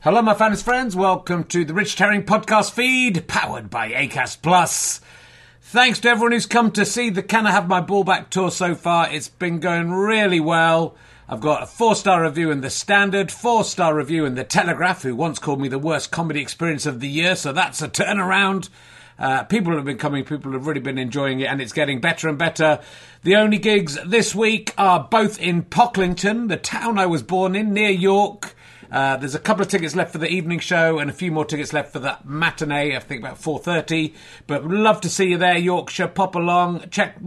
Hello, my fans friends. Welcome to the Richard Herring podcast feed, powered by Acast Plus. Thanks to everyone who's come to see the Can I Have My Ball Back tour so far. It's been going really well. I've got a 4-star review in The Standard, 4-star review in The Telegraph, who once called me the worst comedy experience of the year, so that's a turnaround. People have been coming, people have really been enjoying it, and it's getting better and better. The only gigs this week are both in Pocklington, the town I was born in, near York. There's a couple of tickets left for the evening show and a few more tickets left for that matinee, I think about 4:30. But would love to see you there, Yorkshire. Pop along. Check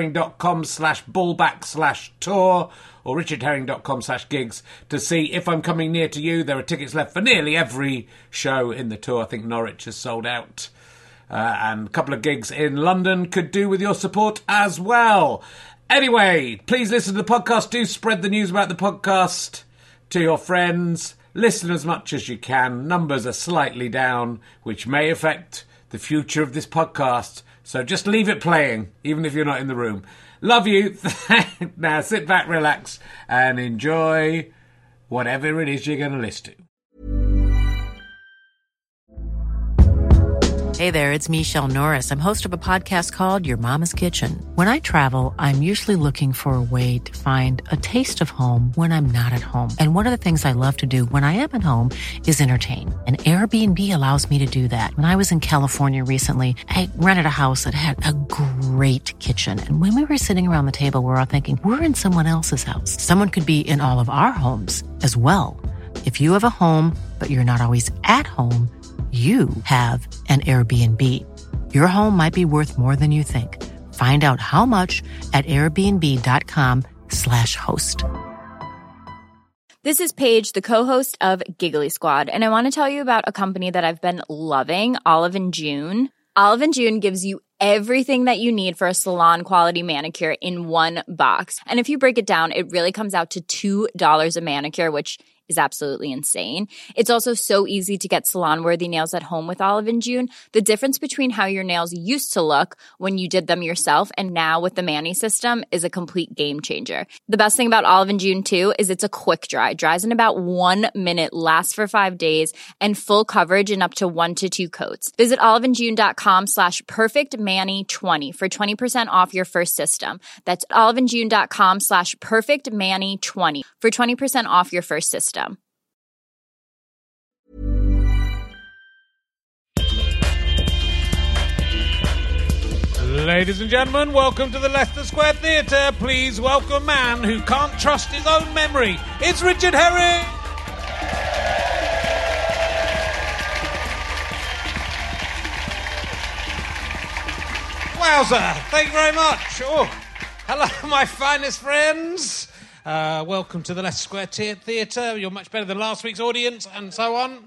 richardherring.com/ballback/tour or richardherring.com/gigs to see if I'm coming near to you. There are tickets left for nearly every show in the tour. I think Norwich has sold out. And a couple of gigs in London could do with your support as well. Anyway, please listen to the podcast. Do spread the news about the podcast to your friends. Listen as much as you can. Numbers are slightly down, which may affect the future of this podcast. So just leave it playing, even if you're not in the room. Love you. Now sit back, relax, and enjoy whatever it is you're going to listen to. Hey there, it's Michelle Norris. I'm host of a podcast called Your Mama's Kitchen. When I travel, I'm usually looking for a way to find a taste of home when I'm not at home. And one of the things I love to do when I am at home is entertain. And Airbnb allows me to do that. When I was in California recently, I rented a house that had a great kitchen. And when we were sitting around the table, we're all thinking, we're in someone else's house. Someone could be in all of our homes as well. If you have a home, but you're not always at home, you have an Airbnb. Your home might be worth more than you think. Find out how much at airbnb.com/host. This is Paige, the co-host of Giggly Squad, and I want to tell you about a company that I've been loving, Olive & June. Olive & June gives you everything that you need for a salon-quality manicure in one box. And if you break it down, it really comes out to $2 a manicure, which is absolutely insane. It's also so easy to get salon-worthy nails at home with Olive & June. The difference between how your nails used to look when you did them yourself and now with the Mani system is a complete game changer. The best thing about Olive & June, too, is it's a quick dry. Dries in about 1 minute, lasts for 5 days, and full coverage in up to 1 to 2 coats. Visit oliveandjune.com/perfectmani20 for 20% off your first system. That's oliveandjune.com/perfectmani20 for 20% off your first system. Ladies and gentlemen, welcome to the Leicester Square Theatre. Please welcome a man who can't trust his own memory. It's Richard Herring! Wowza! Thank you very much. Oh, hello, my finest friends. Welcome to the Leicester Square Theatre. You're much better than last week's audience, and so on.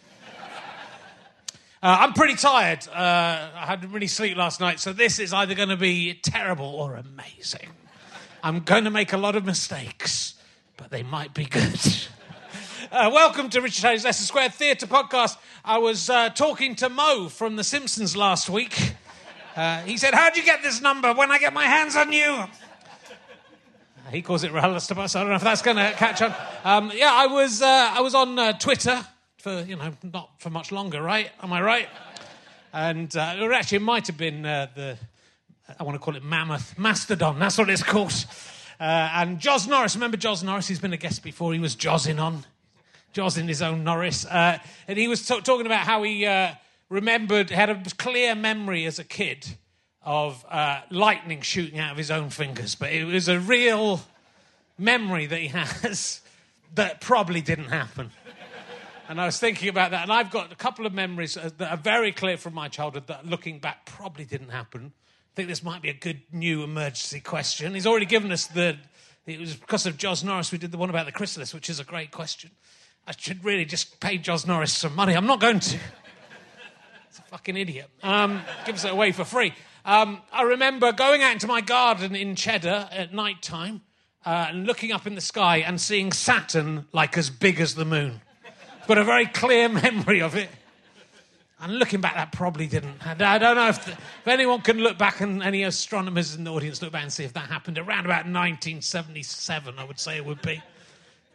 I'm pretty tired. I didn't really sleep last night, so this is either going to be terrible or amazing. I'm going to make a lot of mistakes, but they might be good. Welcome to Richard Herring's Leicester Square Theatre podcast. I was talking to Mo from The Simpsons last week. He said, "How'd you get this number when I get my hands on you?" He calls it RHLSTP. I don't know if that's going to catch on. I was on Twitter for, not for much longer, right? Am I right? And actually, it might have been I want to call it Mastodon. That's what it's called. And Joz Norris, remember Joz Norris? He's been a guest before. He was Jozzing his own Norris. And he was talking about how he had a clear memory as a kid of lightning shooting out of his own fingers. But it was a real memory that he has that probably didn't happen. And I was thinking about that, and I've got a couple of memories that are very clear from my childhood that, looking back, probably didn't happen. I think this might be a good new emergency question. He's already given us it was because of Joz Norris we did the one about the chrysalis, which is a great question. I should really just pay Joz Norris some money. I'm not going to. It's a fucking idiot. Gives it away for free. I remember going out into my garden in Cheddar at night time and looking up in the sky and seeing Saturn like as big as the moon. I've got a very clear memory of it. And looking back, that probably didn't. I don't know if anyone can look back, and any astronomers in the audience look back and see if that happened around about 1977, I would say it would be.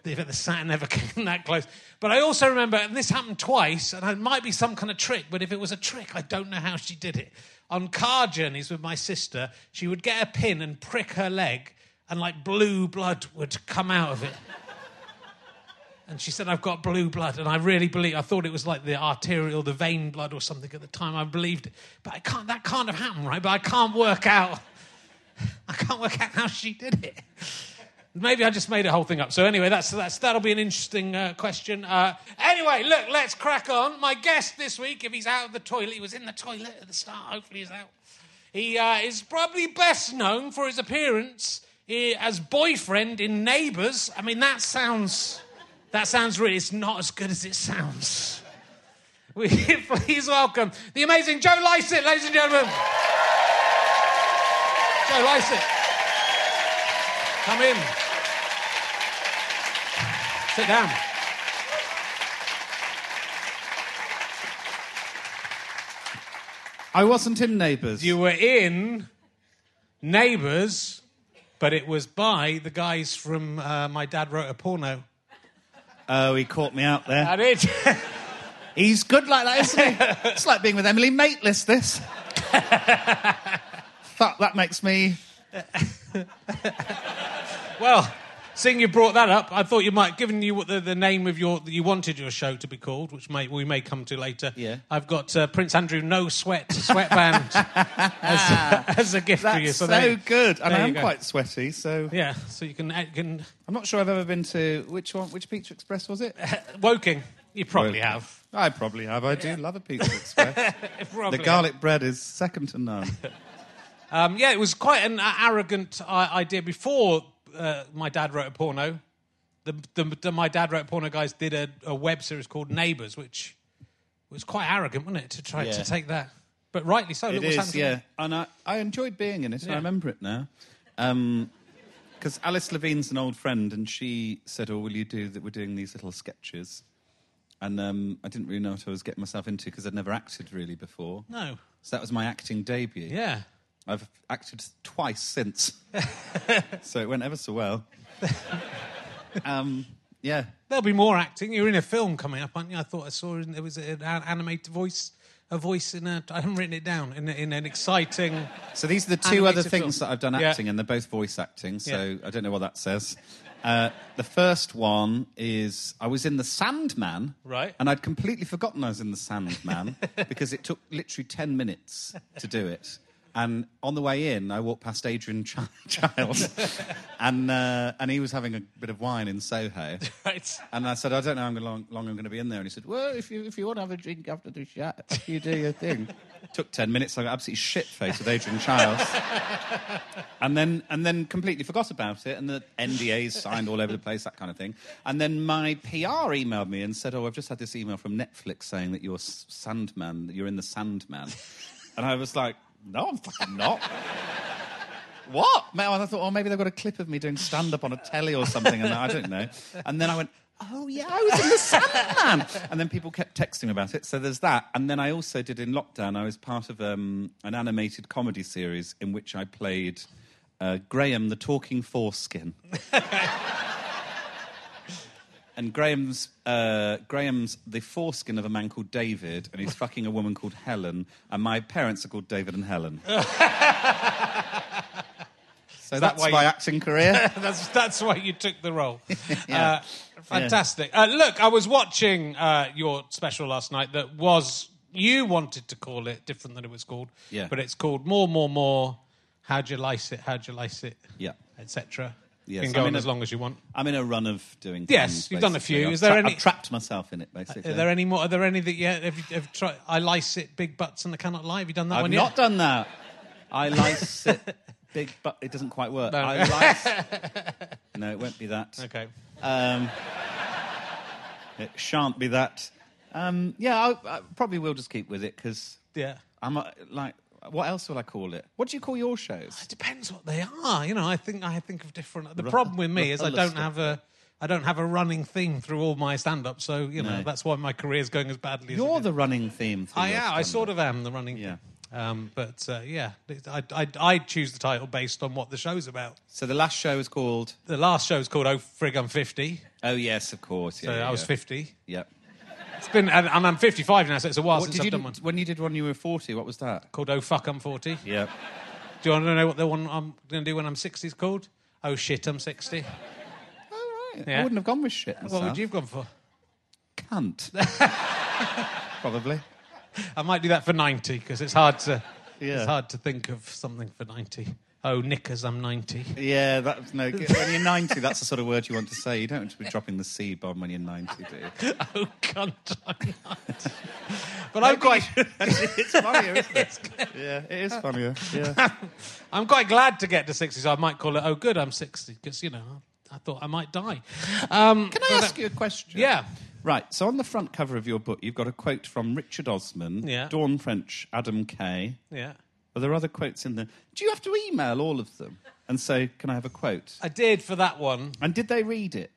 the Saturn never came that close. But I also remember, and this happened twice, and it might be some kind of trick, but if it was a trick, I don't know how she did it. On car journeys with my sister, she would get a pin and prick her leg, and like blue blood would come out of it. And she said, I've got blue blood. And I really I thought it was like the vein blood or something at the time. I believed it. But that can't have happened, right? But I can't work out how she did it. Maybe I just made the whole thing up. So anyway, that'll be an interesting question. Anyway, look, let's crack on. My guest this week, if he's out of the toilet, he was in the toilet at the start, hopefully he's out. He is probably best known for his appearance as boyfriend in Neighbours. I mean, that sounds really, it's not as good as it sounds. Please welcome the amazing Joe Lycett, ladies and gentlemen. Joe Lycett. Come in. Sit down. I wasn't in Neighbours. You were in Neighbours, but it was by the guys from My Dad Wrote a Porno. Oh, he caught me out there. I did. He's good like that, isn't he? It's like being with Emily Maitlis, this. Fuck, that makes me... Well, seeing you brought that up, I thought you might, given you what the name of you wanted your show to be called, which we may come to later. Yeah. I've got Prince Andrew No Sweat sweatband as a gift for you. So good. And I am go. quite sweaty, so... Yeah, so you can I'm not sure I've ever been to... Which Pizza Express was it? Woking. You probably Woking. have. I probably have. I do love a Pizza Express. Probably The garlic bread is second to none. Yeah, it was quite an arrogant idea. Before My Dad Wrote a Porno, the My Dad Wrote a Porno guys did a web series called Neighbours, which was quite arrogant, wasn't it, to try to take that? But rightly so. It Look what's is, happened to yeah. it. And I enjoyed being in it. Yeah. I remember it now. Because Alice Levine's an old friend, and she said, "Oh, will you do that? We're doing these little sketches." And I didn't really know what I was getting myself into because I'd never acted really before. No. So that was my acting debut. Yeah. I've acted twice since. So it went ever so well. Yeah. There'll be more acting. You're in a film coming up, aren't you? I thought I saw there was an animated voice. A voice in a... I haven't written it down. In an exciting... So these are the two other animated things film. that I've done Yeah. acting, and they're both voice acting, so Yeah. I don't know what that says. The first one is I was in The Sandman. Right. And I'd completely forgotten I was in The Sandman because it took literally 10 minutes to do it. And on the way in, I walked past Adrian Chiles, and he was having a bit of wine in Soho. Right. And I said, I don't know how long I'm going to be in there. And he said, well, if you want to have a drink after the chat, you do your thing. Took 10 minutes. I got absolutely shit-faced with Adrian Chiles. and then completely forgot about it. And the NDAs signed all over the place, that kind of thing. And then my PR emailed me and said, I've just had this email from Netflix saying that you're Sandman, that you're in The Sandman. And I was like, no, I'm fucking not. What? And I thought, maybe they've got a clip of me doing stand-up on a telly or something, and I don't know. And then I went, oh, yeah, I was in The Sandman. And then people kept texting me about it, so there's that. And then I also did, in lockdown, I was part of an animated comedy series in which I played Graham the Talking Foreskin. And Graham's the foreskin of a man called David, and he's fucking a woman called Helen, and my parents are called David and Helen. So that's my acting career. That's why you took the role. Yeah. Fantastic. Look, I was watching your special last night that was... You wanted to call it different than it was called. Yeah. But it's called More. How'd you lice it? Yeah. Etc. Yes, You can go on as long as you want. I'm in a run of doing Yes, things, you've done a basically. few. Is there any... I've trapped myself in it, basically. Are there any more? Are there any that you have tried? I lice it, big butts and I cannot lie. Have you done that I've one not yet? done that. I lice it big, but it doesn't quite work. No. I lice... No, it won't be that. Okay. It shan't be that. I probably will just keep with it because Yeah. I'm like, what else will I call it? What do you call your shows? It depends what they are. You know, I think of different. The problem with me is I don't have a running theme through all my stand-up, so you know No. that's why my career's going as badly as it You're is. the running theme. I sort of am the running. Yeah. I choose the title based on what the show's about. So the last show was called... The last show was called Oh Frig, I'm 50. Oh, yes, of course. Yeah, So I was 50. Yep. It's been, and I'm 55 now, so it's a while What since did I've you done one. When you did one, you were 40. What was that? Called Oh Fuck, I'm 40. Yep. Do you want to know what the one I'm going to do when I'm 60 is called? Oh Shit, I'm 60. Oh, right. Yeah. I wouldn't have gone with shit myself. What would you have gone for? Cunt. Probably. I might do that for 90 because it's hard to Yeah. it's hard to think of something for 90. Oh, knickers, I'm 90. Yeah, that's no good. When you're 90, that's the sort of word you want to say. You don't want to be dropping the C-bomb when you're 90, do you? Oh, cunt, I'm 90. But I'm quite... It's funnier, isn't it? Yeah, it is funnier. Yeah. I'm quite glad to get to 60, so I might call it Oh Good, I'm 60, because, you know, I thought I might die. Can I ask you a question? Yeah. Right, so on the front cover of your book, you've got a quote from Richard Osman, Yeah. Dawn French, Adam Kay. Yeah. Are there other quotes in there? Do you have to email all of them and say, can I have a quote? I did for that one. And did they read it?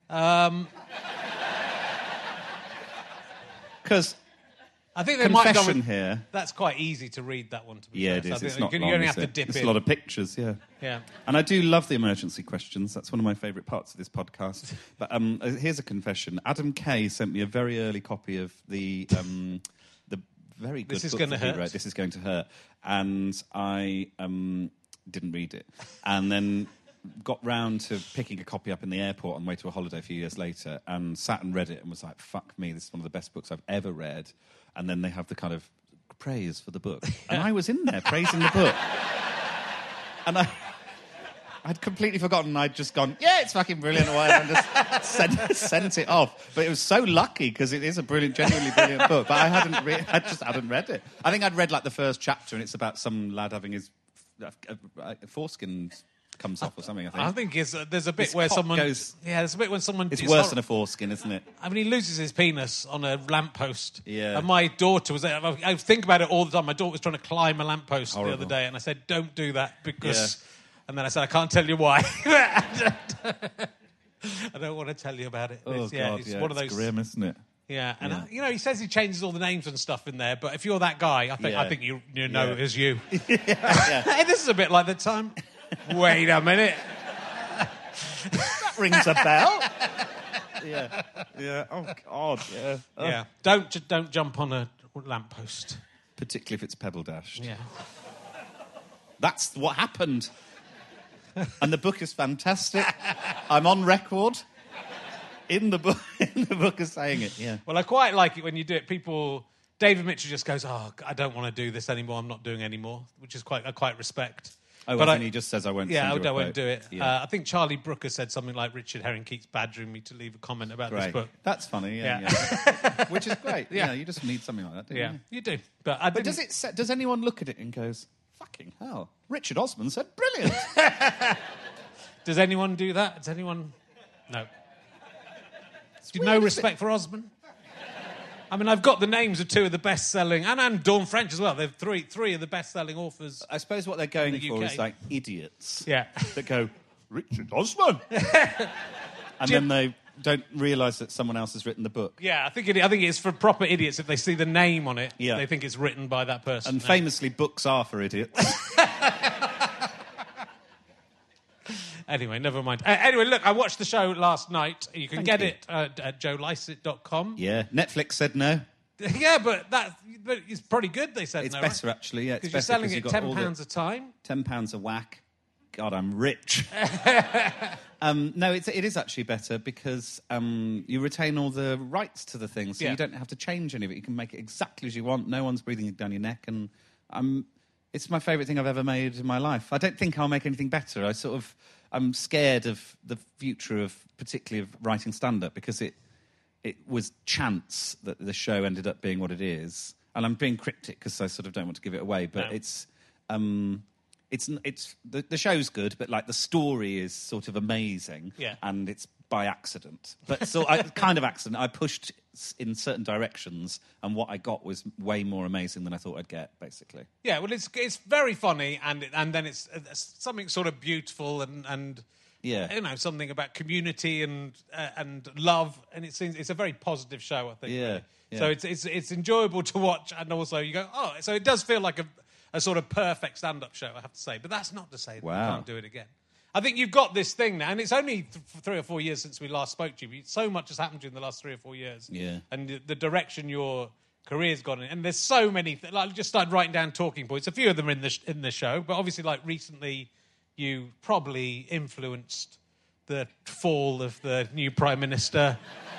Because I think they might have confession done... here. That's quite easy to read, that one, to be Yeah, fair. it So I is. think It's not you long, only is have to it? dip It's in. a lot of pictures, yeah. Yeah. And I do love the emergency questions. That's one of my favourite parts of this podcast. But here's a confession. Adam Kay sent me a very early copy of the very good This Is book Gonna that he Hurt. wrote, This Is Going to Hurt. And I didn't read it. And then got round to picking a copy up in the airport on the way to a holiday a few years later and sat and read it and was like, fuck me, this is one of the best books I've ever read. And then they have the kind of praise for the book. And I was in there praising the book. And I'd completely forgotten. I'd just gone, yeah, it's fucking brilliant, or whatever, and just sent it off. But it was so lucky because it is a brilliant, genuinely brilliant book. But I just hadn't read it. I think I'd read like the first chapter, and it's about some lad having his foreskin comes off or something. I think there's a bit His where cock someone... goes- Yeah, there's a bit when someone... It's worse than a foreskin, isn't it? I mean, he loses his penis on a lamppost. Yeah. And my daughter was there. I think about it all the time. My daughter was trying to climb a lamppost the Horrible. other day, and I said, don't do that because... Yeah. And then I said, I can't tell you why. I don't want to tell you about it. Oh, It's, God, it's one of those... It's grim, isn't it? Yeah, and Yeah. you know, he says he changes all the names and stuff in there, but if you're that guy, I think you know Yeah. it is you. Yeah. Hey, this is a bit like the time... Wait a minute. That rings a bell. Yeah. Yeah. Oh, God, yeah. Oh. Yeah, don't jump on a lamppost. Particularly if it's pebble dashed. Yeah. That's what happened. And the book is fantastic. I'm on record in the book as saying it. Yeah. Well, I quite like it when you do it. David Mitchell just goes, "Oh, I don't want to do this anymore. I'm not doing anymore," which is I quite respect. Oh, But well, then he just says, I won't Yeah, send you I a won't quote. do it. Yeah. I think Charlie Brooker said something like, Richard Herring keeps badgering me to leave a comment about this Great. book. That's funny, yeah. Which is great. Yeah. Yeah, you just need something like that, don't Yeah, you? you do. But But does anyone look at it and goes, fucking hell, Richard Osman said brilliant. Does anyone do that? Does anyone... No. weird, No isn't respect for Osman? I mean, I've got the names of two of the best-selling... And Dawn French as well. They're three of the best-selling authors. I suppose what they're going In the for UK. is like idiots Yeah. that go, Richard Osman. And then they don't realise that someone else has written the book. Yeah, I think it's for proper idiots. If they see the name on it, Yeah. they think it's written by that person. And famously, books are for idiots. Anyway, never mind. Anyway, look, I watched the show last night. You can Thank get you. it at joelysett.com. Yeah, Netflix said no. Yeah, but it's pretty good, they said. It's no, better, actually. Yeah, it's because better you're selling it you've got all the- £10 a time. £10 a whack. God, I'm rich. No, it is actually better because you retain all the rights to the thing, so Yeah. you don't have to change any of it. You can make it exactly as you want. No one's breathing down your neck, and it's my favourite thing I've ever made in my life. I don't think I'll make anything better. I'm scared of the future of, particularly of writing stand-up, because it was chance that the show ended up being what it is. And I'm being cryptic because I sort of don't want to give it away, but No. the show's good, but like the story is sort of amazing, Yeah. and it's by accident. But kind of accident. I pushed in certain directions, and what I got was way more amazing than I thought I'd get. Basically, Yeah, well, it's very funny, and then it's something sort of beautiful and Yeah. You know, something about community and love, and it's a very positive show, I think. Yeah, really. yeah. So it's enjoyable to watch, and also you go, oh, so it does feel like a sort of perfect stand-up show, I have to say. But that's not to say that you can't do it again. I think you've got this thing now, and it's only 3 or 4 years since we last spoke to you. So much has happened to you in the last 3 or 4 years. Yeah. And the direction your career's gone in. And there's so many... I just started writing down talking points. A few of them are in the show, but obviously, like, recently you probably influenced the fall of the new Prime Minister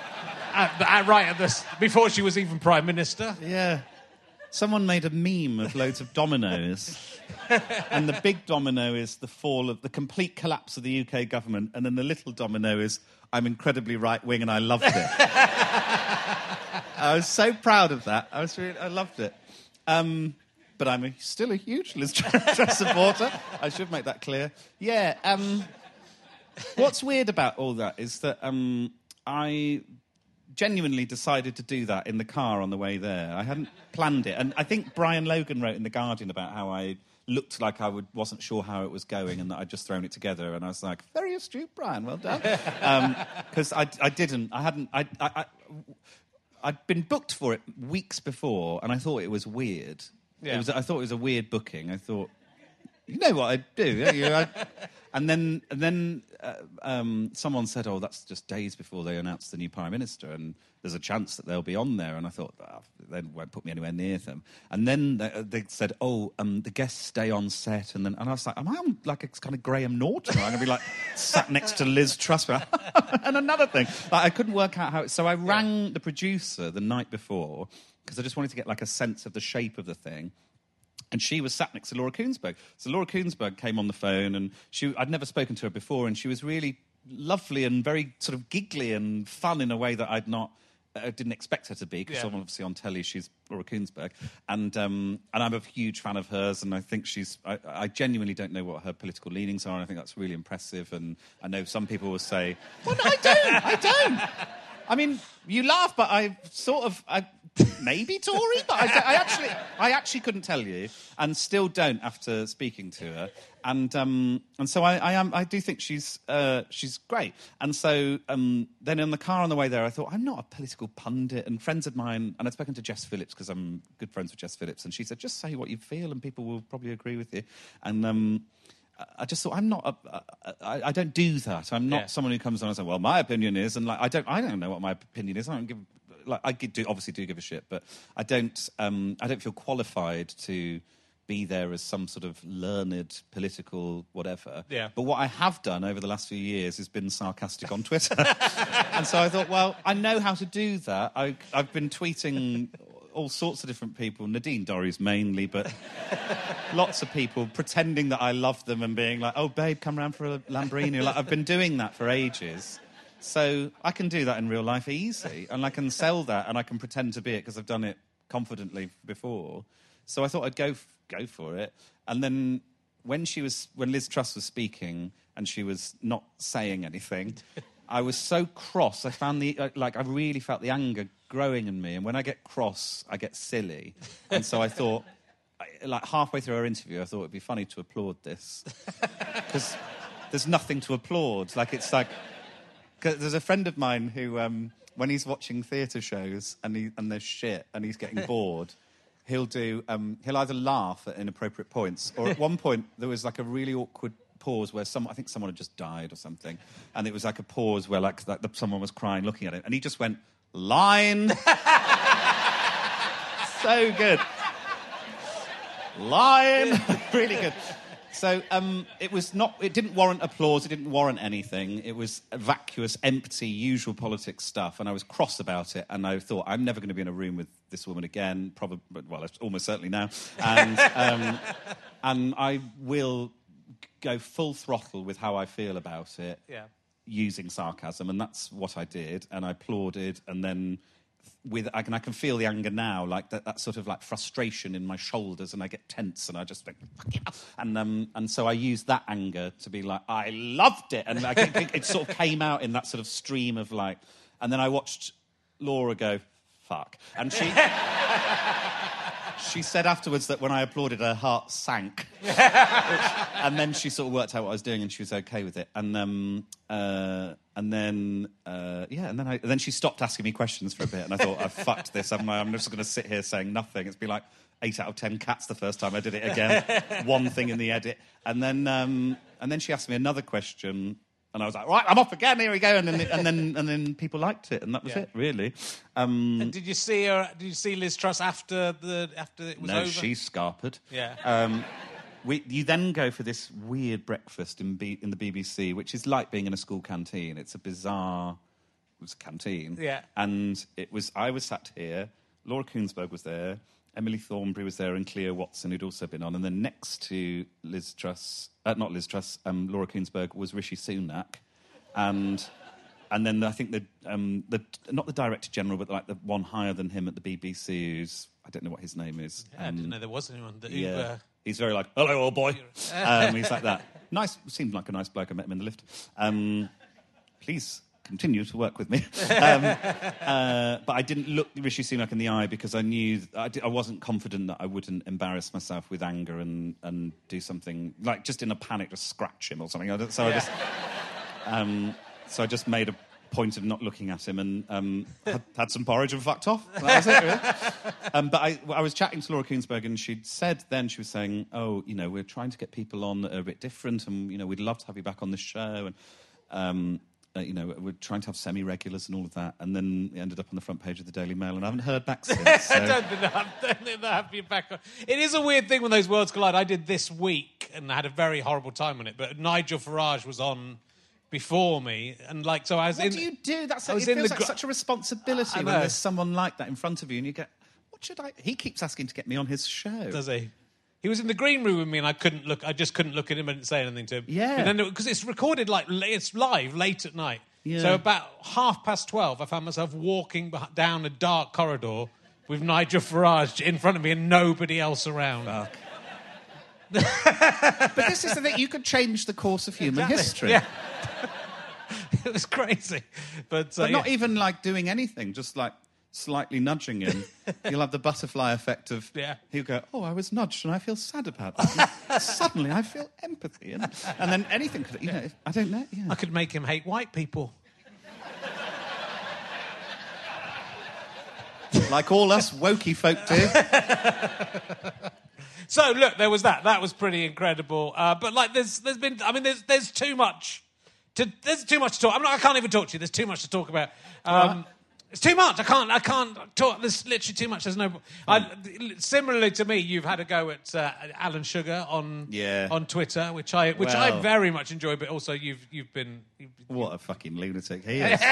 before she was even Prime Minister. Yeah. Someone made a meme of loads of dominoes. And the big domino is the complete collapse of the UK government. And then the little domino is, I'm incredibly right-wing and I loved it. I was so proud of that. I loved it. But I'm still a huge Liz Truss supporter. I should make that clear. Yeah. What's weird about all that is that I genuinely decided to do that in the car on the way there. I hadn't planned it. And I think Brian Logan wrote in The Guardian about how I looked like I wasn't sure how it was going and that I'd just thrown it together. And I was like, very astute, Brian, well done. Because I'd been booked for it weeks before and I thought it was weird. Yeah. I thought it was a weird booking. I thought, you know what I'd do. And then someone said, oh, that's just days before they announce the new Prime Minister and there's a chance that they'll be on there. And I thought, they won't put me anywhere near them. And then they said, oh, the guests stay on set. And I was like, am I on like a kind of Graham Norton? I'm going to be like sat next to Liz Truss. And another thing, like, I couldn't work out how... So I rang the producer the night before because I just wanted to get like a sense of the shape of the thing. And she was sat next to Laura Kuenssberg. So Laura Kuenssberg came on the phone, and I'd never spoken to her before, and she was really lovely and very sort of giggly and fun in a way that I didn't expect her to be, because obviously on telly she's Laura Kuenssberg. And I'm a huge fan of hers, and I think I genuinely don't know what her political leanings are, and I think that's really impressive. And I know some people will say, well, no, I don't. I mean, you laugh, but I maybe Tory, but I actually couldn't tell you, and still don't after speaking to her. And so I do think she's great. And so then in the car on the way there, I thought, I'm not a political pundit. And friends of mine, and I'd spoken to Jess Phillips because I'm good friends with Jess Phillips, and she said, just say what you feel, and people will probably agree with you. And I just thought, I don't do that. I'm not someone who comes on and says, well, my opinion is, and like I don't know what my opinion is. I don't give, like, obviously do give a shit, but I don't feel qualified to be there as some sort of learned political whatever. Yeah. But what I have done over the last few years is been sarcastic on Twitter. And so I thought, well, I know how to do that. I've been tweeting all sorts of different people, Nadine Dorries mainly, but lots of people pretending that I love them and being like, oh, babe, come round for a Lambrini. Like, I've been doing that for ages. So I can do that in real life easy, and I can sell that, and I can pretend to be it because I've done it confidently before. So I thought I'd go for it. And then when Liz Truss was speaking and she was not saying anything, I was so cross. I found I really felt the anger growing in me. And when I get cross, I get silly. And so I thought, like halfway through our interview, I thought it'd be funny to applaud this. Because there's nothing to applaud. Like, it's like... Cause there's a friend of mine who, when he's watching theatre shows and there's shit and he's getting bored, he'll either laugh at inappropriate points, or at one point there was like a really awkward pause where I think someone had just died or something, and it was like a pause where like someone was crying looking at it, and he just went, line. So good. Line. Really good. So it didn't warrant applause, it didn't warrant anything. It was vacuous, empty, usual politics stuff, and I was cross about it, and I thought, I'm never going to be in a room with this woman again, probably, well, almost certainly now. And I will go full throttle with how I feel about it, using sarcasm, and that's what I did, and I applauded, and then... I can feel the anger now, like that sort of like frustration in my shoulders, and I get tense, and I just think, and so I used that anger to be like, I loved it, and it sort of came out in that sort of stream of like, and then I watched Laura go, fuck, and She said afterwards that when I applauded, her heart sank. And then she sort of worked out what I was doing, and she was okay with it. And then she stopped asking me questions for a bit, and I thought, I've fucked this, haven't I? I'm just going to sit here saying nothing. It's been like 8 out of 10 cats the first time I did it again. One thing in the edit. And then she asked me another question, and I was like, right, I'm off again, here we go. And then people liked it, and that was it, really. And did you see her? Did you see Liz Truss after it was over? No, she scarpered. Yeah. You then go for this weird breakfast in the BBC, which is like being in a school canteen. It's a bizarre... It was a canteen. Yeah. And I was sat here, Laura Kuenssberg was there, Emily Thornberry was there, and Cleo Watson, who'd also been on. And then next to Laura Kuenssberg was Rishi Sunak. And then I think not the Director General, but like the one higher than him at the BBC, who's... I don't know what his name is. Yeah, I didn't know there was anyone. He's very like, hello, old boy. He's like that. Nice, seemed like a nice bloke. I met him in the lift. Please continue to work with me. But I didn't look Rishi Sunak in the eye because I knew... I wasn't confident that I wouldn't embarrass myself with anger and do something, like just in a panic, just scratch him or something. So I just made a point of not looking at him and had some porridge and fucked off. That was it, really. But I was chatting to Laura Kuenssberg, and she'd said then, she was saying, we're trying to get people on that are a bit different, and, we'd love to have you back on the show, and, we're trying to have semi-regulars and all of that, and then it ended up on the front page of the Daily Mail, and I haven't heard back since. So. I don't think they'll have you back on. It is a weird thing when those worlds collide. I did this week, and I had a very horrible time on it, but Nigel Farage was on before me, and what do you do? It feels like such a responsibility when there's someone like that in front of you, and you get, what should I... He keeps asking to get me on his show. Does he? He was in the green room with me, and I just couldn't look at him and say anything to him. Yeah. And then, because it's recorded, it's live late at night. Yeah. So about 12:30, I found myself walking down a dark corridor with Nigel Farage in front of me and nobody else around. Fuck. But this is the thing, you could change the course of human history. Yeah. It was crazy. But not even like doing anything, just like slightly nudging him. You'll have the butterfly effect of, he'll go, oh, I was nudged and I feel sad about that. And suddenly I feel empathy. And then anything could, I don't know. Yeah. I could make him hate white people. Like all us wokey folk do. So, look, there was that. That was pretty incredible. But, there's too much. There's too much to talk. I can't even talk to you. There's too much to talk about. It's too much. I can't talk. There's literally too much. There's no... similarly to me, you've had a go at Alan Sugar on Twitter, which I very much enjoy, but also you've been... What a fucking lunatic he is.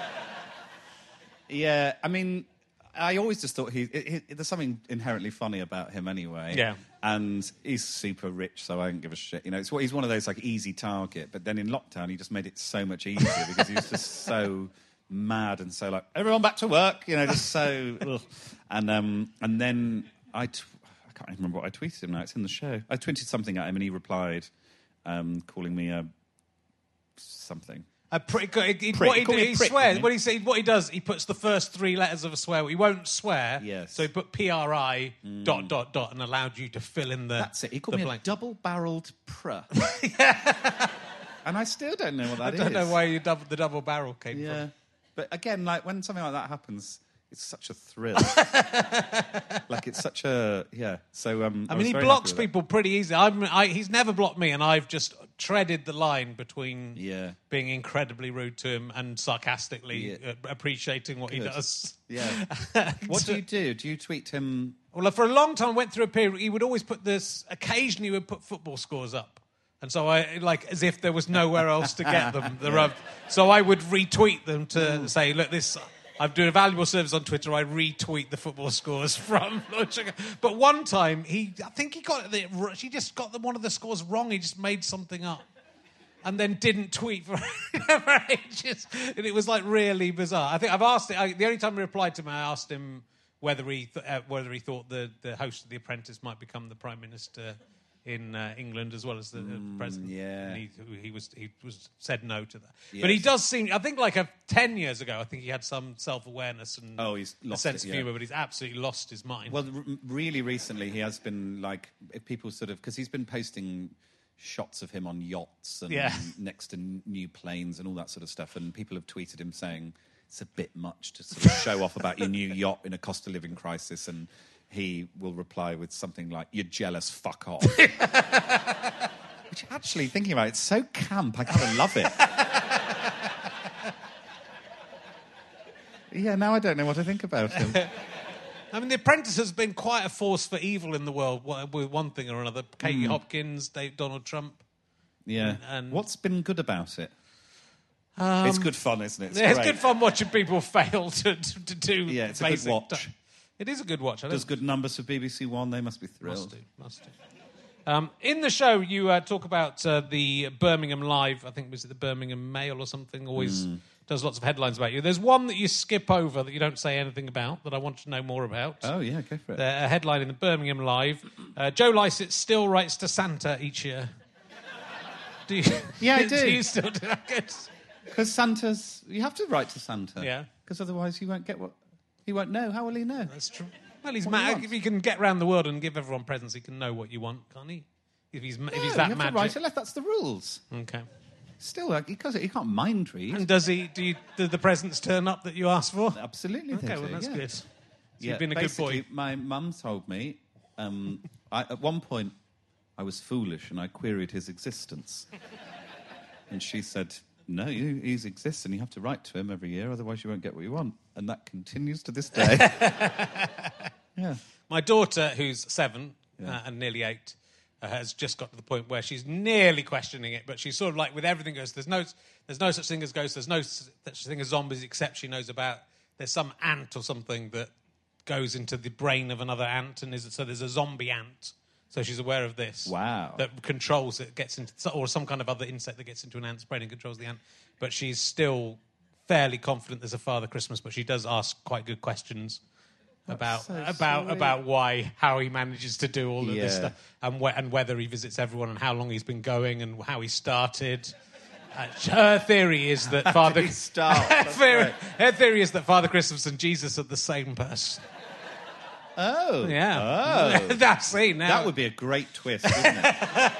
Yeah, I mean... I always just thought there's something inherently funny about him anyway. Yeah. And he's super rich, so I don't give a shit. He's one of those, easy target. But then in lockdown, he just made it so much easier because he was just so mad and so everyone back to work, just so... ugh. And then I can't even remember what I tweeted him now. It's in the show. I tweeted something at him and he replied, calling me something. He swears. What he does, he puts the first 3 letters of a swear word. He won't swear. Yes. So he put PRI ... and allowed you to fill in the... That's it. He called me a double-barrelled pruh. And I still don't know what that is. I don't know where the double barrel came from. Yeah. But again, when something like that happens, it's such a thrill. It's such a... Yeah. So, he blocks people pretty easily. He's never blocked me, and I've just treaded the line between being incredibly rude to him and sarcastically appreciating what he does. Yeah. What do you do? Do you tweet him? Well, for a long time, I went through a period, he would always put this... Occasionally, he would put football scores up. And so as if there was nowhere else to get them. So I would retweet them to say, look, I'm doing a valuable service on Twitter. I retweet the football scores from Lord Sugar. But one time, he just got one of the scores wrong. He just made something up. And then didn't tweet for ages. And it was really bizarre. I think I've asked it. The only time I replied to him, I asked him whether he thought the host of The Apprentice might become the Prime Minister in England as well as the president. Yeah. And he was said no to that. Yes. But he does seem, I think 10 years ago, I think he had some self-awareness and he's a lost sense it, of humour, but he's absolutely lost his mind. Well, really recently he has been like, if people sort of, because he's been posting shots of him on yachts and next to new planes and all that sort of stuff, and people have tweeted him saying it's a bit much to sort of show off about your new yacht in a cost of living crisis, and he will reply with something like, "You're jealous, fuck off." Which, actually, thinking about it, it's so camp, I kind of love it. Yeah, now I don't know what to think about him. I mean, The Apprentice has been quite a force for evil in the world, with one thing or another. Katie Hopkins, Donald Trump. Yeah. And what's been good about it? It's good fun, isn't it? It's good fun watching people fail to do. Yeah, it's a good watch. It is a good watch. Does good numbers for BBC One. They must be thrilled. Must do. In the show, you talk about the Birmingham Live. I think was it the Birmingham Mail or something. Always does lots of headlines about you. There's one that you skip over that you don't say anything about that I want to know more about. Oh yeah, go for it. A headline in the Birmingham Live: Joe Lycett still writes to Santa each year. Do you? Yeah, I do. Do you still do that? Good. Because Santa's, you have to write to Santa. Yeah. Because otherwise he won't get what. He won't know. How will he know? That's true. Well, he's What mad. he If he can get around the world and give everyone presents, he can know what you want, can't he? If he's that you have magic. to write a letter. That's the rules. Okay. Still, he can't mind read. And do the presents turn up that you asked for? Absolutely. Okay, they do, well, that's yeah. good. So Yeah, you've been a good boy. basically, my mum told me, at one point, I was foolish and I queried his existence. And she said, no, he exists and you have to write to him every year, otherwise you won't get what you want. And that continues to this day. Yeah. My daughter, who's 7 and nearly 8, has just got to the point where she's nearly questioning it, but she's sort of like, with everything goes, there's no such thing as ghosts, there's no such thing as zombies, except she knows about, there's some ant or something that goes into the brain of another ant, and so there's a zombie ant. So she's aware of this. Wow. That controls it, gets into, or some kind of other insect that gets into an ant's brain and controls the ant. But she's still fairly confident there's a Father Christmas, but she does ask quite good questions about how he manages to do all of this stuff, and whether he visits everyone, and how long he's been going, and how he started. Her theory is that her theory is that Father Christmas and Jesus are the same person. Oh. Yeah. Oh. That's it now. That would be a great twist, wouldn't it?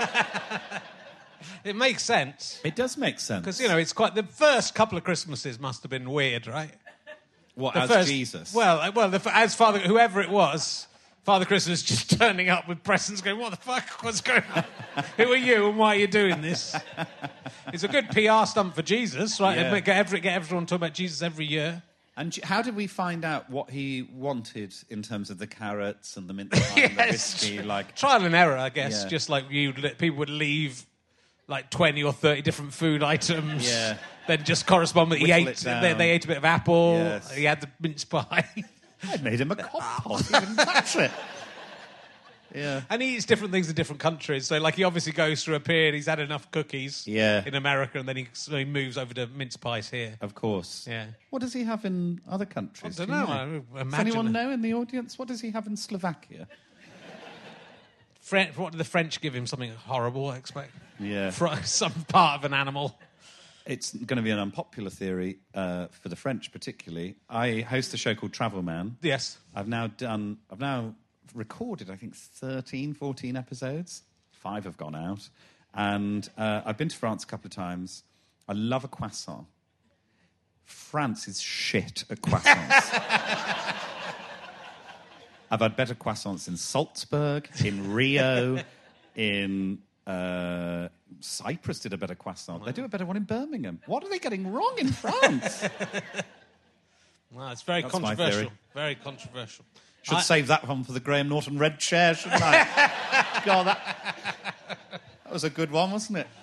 It makes sense. It does make sense. Because, it's quite... The first couple of Christmases must have been weird, right? What, The as first- Jesus? Well, as Father... Whoever it was, Father Christmas just turning up with presents going, what the fuck? What's going on? Who are you and why are you doing this? It's a good PR stunt for Jesus, right? Yeah. Get everyone talking about Jesus every year. And how did we find out what he wanted in terms of the carrots and the mince pie and the whiskey? Trial and error, I guess. Yeah. Just like people would leave like 20 or 30 different food items. Yeah. Then just correspond with Whittle it down. they ate a bit of apple. Yes. He had the mince pie. I made him a compote. He didn't touch it. Yeah. And he eats different things in different countries. So, he obviously goes through a period. He's had enough cookies in America, and then he moves over to mince pies here. Of course. Yeah. What does he have in other countries? I don't know. I Does imagine anyone know in the audience? What does he have in Slovakia? What did the French give him? Something horrible, I expect. Yeah. Some part of an animal. It's going to be an unpopular theory for the French, particularly. I host a show called Travel Man. Yes. I've now recorded, I think, 13, 14 episodes. 5 have gone out. And I've been to France a couple of times. I love a croissant. France is shit at croissants. I've had better croissants in Salzburg, in Rio, in... Cyprus did a better croissant. They do a better one in Birmingham. What are they getting wrong in France? Well, it's very That's my controversial. theory. Very controversial. Should save that one for the Graham Norton red chair, shouldn't I? God, that was a good one, wasn't it?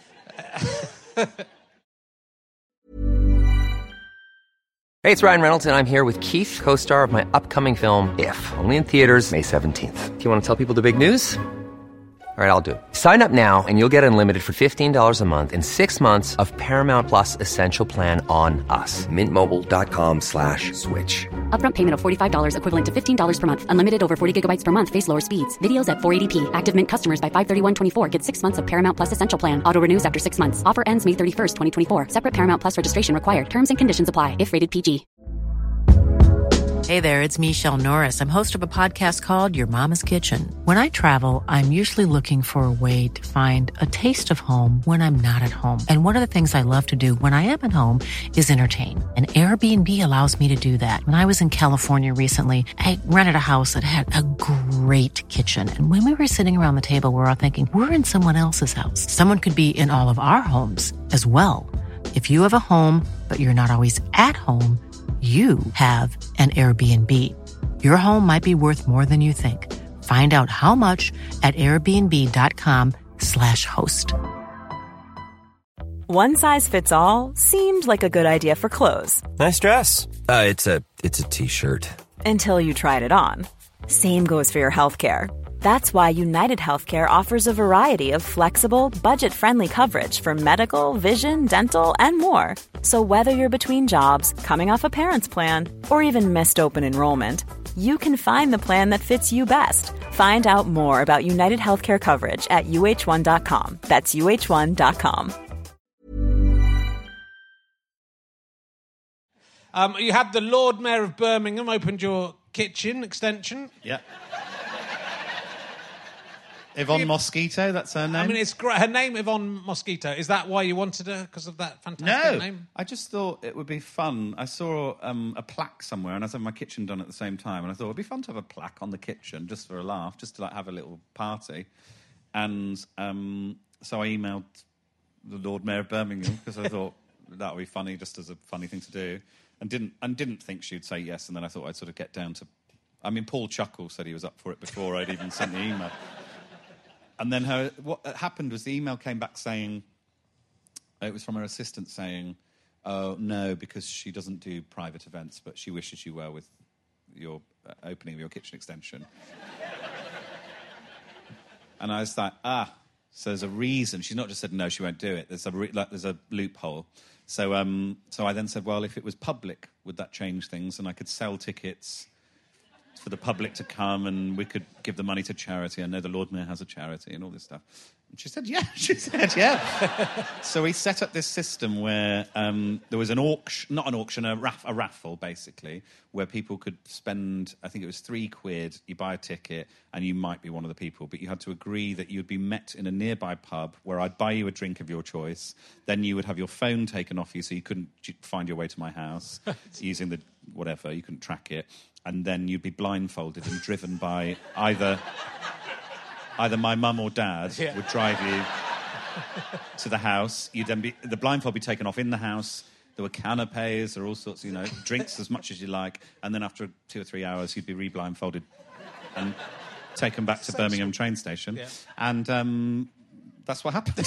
Hey, it's Ryan Reynolds, and I'm here with Keith, co-star of my upcoming film, If, only in theaters May 17th. Do you want to tell people the big news? All right, I'll do it. Sign up now and you'll get unlimited for $15 a month and 6 months of Paramount Plus Essential Plan on us. MintMobile.com/switch. Upfront payment of $45 equivalent to $15 per month. Unlimited over 40 gigabytes per month. Face lower speeds. Videos at 480p. Active Mint customers by 531.24 get 6 months of Paramount Plus Essential Plan. Auto renews after 6 months. Offer ends May 31st, 2024. Separate Paramount Plus registration required. Terms and conditions apply if rated PG. Hey there, it's Michelle Norris. I'm host of a podcast called Your Mama's Kitchen. When I travel, I'm usually looking for a way to find a taste of home when I'm not at home. And one of the things I love to do when I am at home is entertain. And Airbnb allows me to do that. When I was in California recently, I rented a house that had a great kitchen. And when we were sitting around the table, we were all thinking, we're in someone else's house. Someone could be in all of our homes as well. If you have a home, but you're not always at home, you have an Airbnb. Your home might be worth more than you think. Find out how much at airbnb.com/host. One size fits all seemed like a good idea for clothes. Nice dress. It's a t-shirt. Until you tried it on. Same goes for your healthcare. That's why United Healthcare offers a variety of flexible, budget-friendly coverage for medical, vision, dental, and more. So whether you're between jobs, coming off a parent's plan, or even missed open enrollment, you can find the plan that fits you best. Find out more about United Healthcare coverage at uh1.com. That's uh1.com. You had the Lord Mayor of Birmingham opened your kitchen extension. Yeah. Yvonne Mosquito, that's her name. I mean, it's great. Her name, Yvonne Mosquito. Is that why you wanted her? Because of that fantastic name? I just thought it would be fun. I saw a plaque somewhere, and I was having my kitchen done at the same time, and I thought it would be fun to have a plaque on the kitchen, just for a laugh, just to like have a little party. And so I emailed the Lord Mayor of Birmingham, because I thought that would be funny, just as a funny thing to do, and didn't think she'd say yes, and then I thought I'd sort of get down to... I mean, Paul Chuckle said he was up for it before I'd even sent the email. And then what happened was the email came back saying, it was from her assistant saying, oh, no, because she doesn't do private events, but she wishes you well with your opening of your kitchen extension. And I was like, so there's a reason. She's not just said, no, she won't do it. There's a loophole. So I then said, well, if it was public, would that change things? And I could sell tickets for the public to come, and we could give the money to charity. I know the Lord Mayor has a charity and all this stuff. And she said, yeah. So we set up this system where there was an auction, not an auction, a raffle, basically, where people could spend, I think it was £3, you buy a ticket, and you might be one of the people, but you had to agree that you'd be met in a nearby pub where I'd buy you a drink of your choice, then you would have your phone taken off you so you couldn't find your way to my house using the whatever, you couldn't track it. And then you'd be blindfolded and driven by either my mum or dad would drive you to the house. You'd then the blindfold would be taken off in the house. There were canapes, there were all sorts, drinks as much as you like. And then after 2 or 3 hours, you'd be re-blindfolded and taken back to Birmingham train station. Yeah. And that's what happened.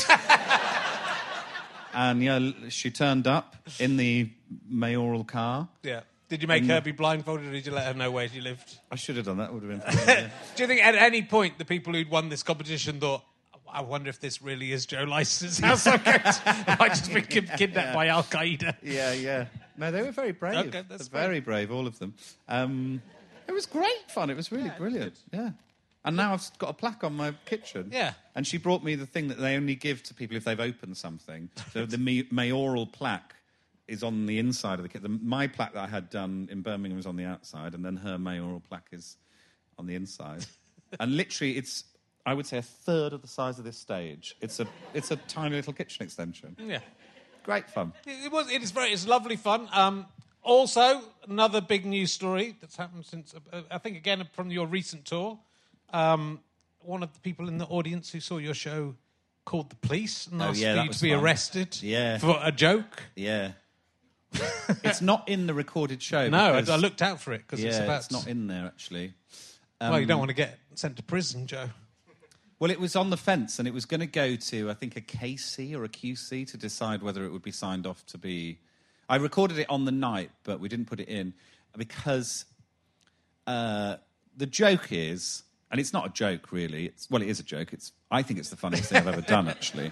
And, she turned up in the mayoral car. Yeah. Did you make her be blindfolded, or did you let her know where she lived? I should have done that. Would have been fun, yeah. Do you think at any point the people who'd won this competition thought, I wonder if this really is Joe Lycett's house? I might just be kidnapped by Al Qaeda. Yeah. No, they were very brave. Okay, that's very brave, all of them. It was great fun. It was really brilliant. Good. Yeah. And now I've got a plaque on my kitchen. Yeah. And she brought me the thing that they only give to people if they've opened something. So the mayoral plaque is on the inside of the kit. My plaque that I had done in Birmingham was on the outside, and then her mayoral plaque is on the inside. And literally, it's, I would say, a third of the size of this stage. It's a tiny little kitchen extension. Yeah. Great fun. It's lovely fun. Also, another big news story that's happened since, I think, again, from your recent tour. One of the people in the audience who saw your show called the police and asked for you to be arrested for a joke. Yeah. It's not in the recorded show. No, I looked out for it because it's not in there, actually. Well, you don't want to get sent to prison, Joe. Well, it was on the fence, and it was going to go to, I think, a KC or a QC to decide whether it would be signed off to be... I recorded it on the night, but we didn't put it in because the joke is And it's not a joke, really. It is a joke. I think it's the funniest thing I've ever done, actually.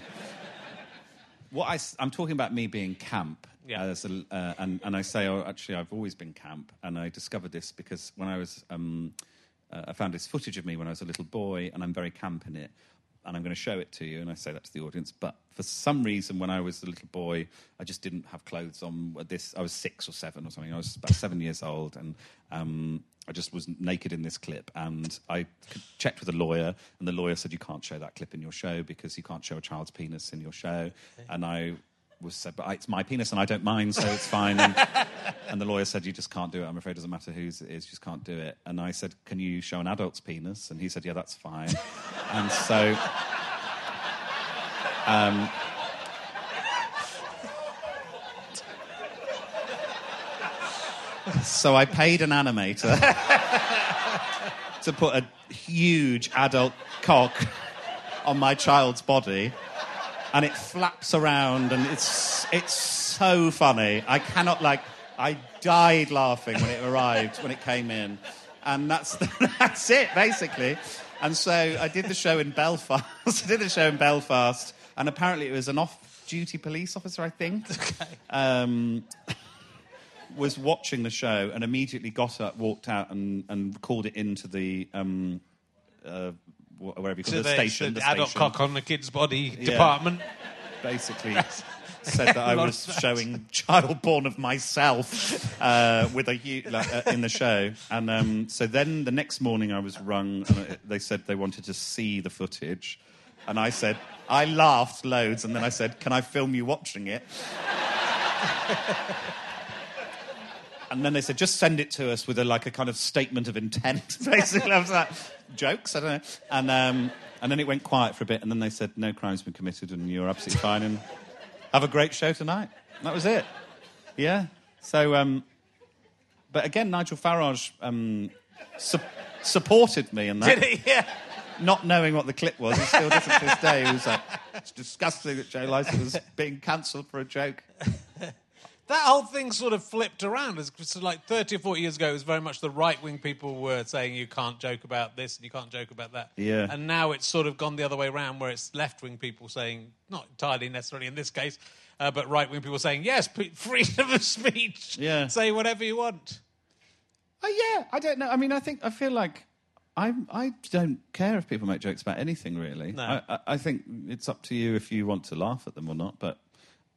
I'm talking about me being camp. Yeah. And I say, actually, I've always been camp. And I discovered this because when I was... I found this footage of me when I was a little boy, and I'm very camp in it. And I'm going to show it to you, and I say that to the audience. But for some reason, when I was a little boy, I just didn't have clothes on. I was 6 or 7 or something. I was about 7 years old, and I just was naked in this clip. And I checked with a lawyer, and the lawyer said, you can't show that clip in your show because you can't show a child's penis in your show. And I said, but it's my penis, and I don't mind, so it's fine. And the lawyer said, you just can't do it. I'm afraid it doesn't matter whose it is, you just can't do it. And I said, can you show an adult's penis? And he said, yeah, that's fine. And so... So I paid an animator to put a huge adult cock on my child's body, and it flaps around, and it's so funny. I died laughing when it arrived, when it came in. And that's it, basically. And so I did the show in Belfast. And apparently it was an off-duty police officer, I think, was watching the show and immediately got up, walked out, and called it into the... wherever you call it, the station. The adult cock on the kid's body department. Basically... said that I was showing child porn of myself with in the show. And so then the next morning I was rung, and they said they wanted to see the footage. And I said, I laughed loads, and then I said, can I film you watching it? And then they said, just send it to us with a kind of statement of intent, basically. I was like, jokes? I don't know. And then it went quiet for a bit, and then they said, no crime's been committed, and you're absolutely fine, and... have a great show tonight. That was it. Yeah. So, but again, Nigel Farage supported me in that. Did he? Yeah. Not knowing what the clip was, he still doesn't to this day. He was like, it's disgusting that Joe Lycett was being cancelled for a joke. That whole thing sort of flipped around. It's like 30 or 40 years ago, it was very much the right-wing people were saying you can't joke about this and you can't joke about that. Yeah. And now it's sort of gone the other way around, where it's left-wing people saying, not entirely necessarily in this case, but right-wing people saying, yes, freedom of speech. Yeah. Say whatever you want. Yeah, I don't know. I mean, I feel like I don't care if people make jokes about anything, really. No. I think it's up to you if you want to laugh at them or not, but...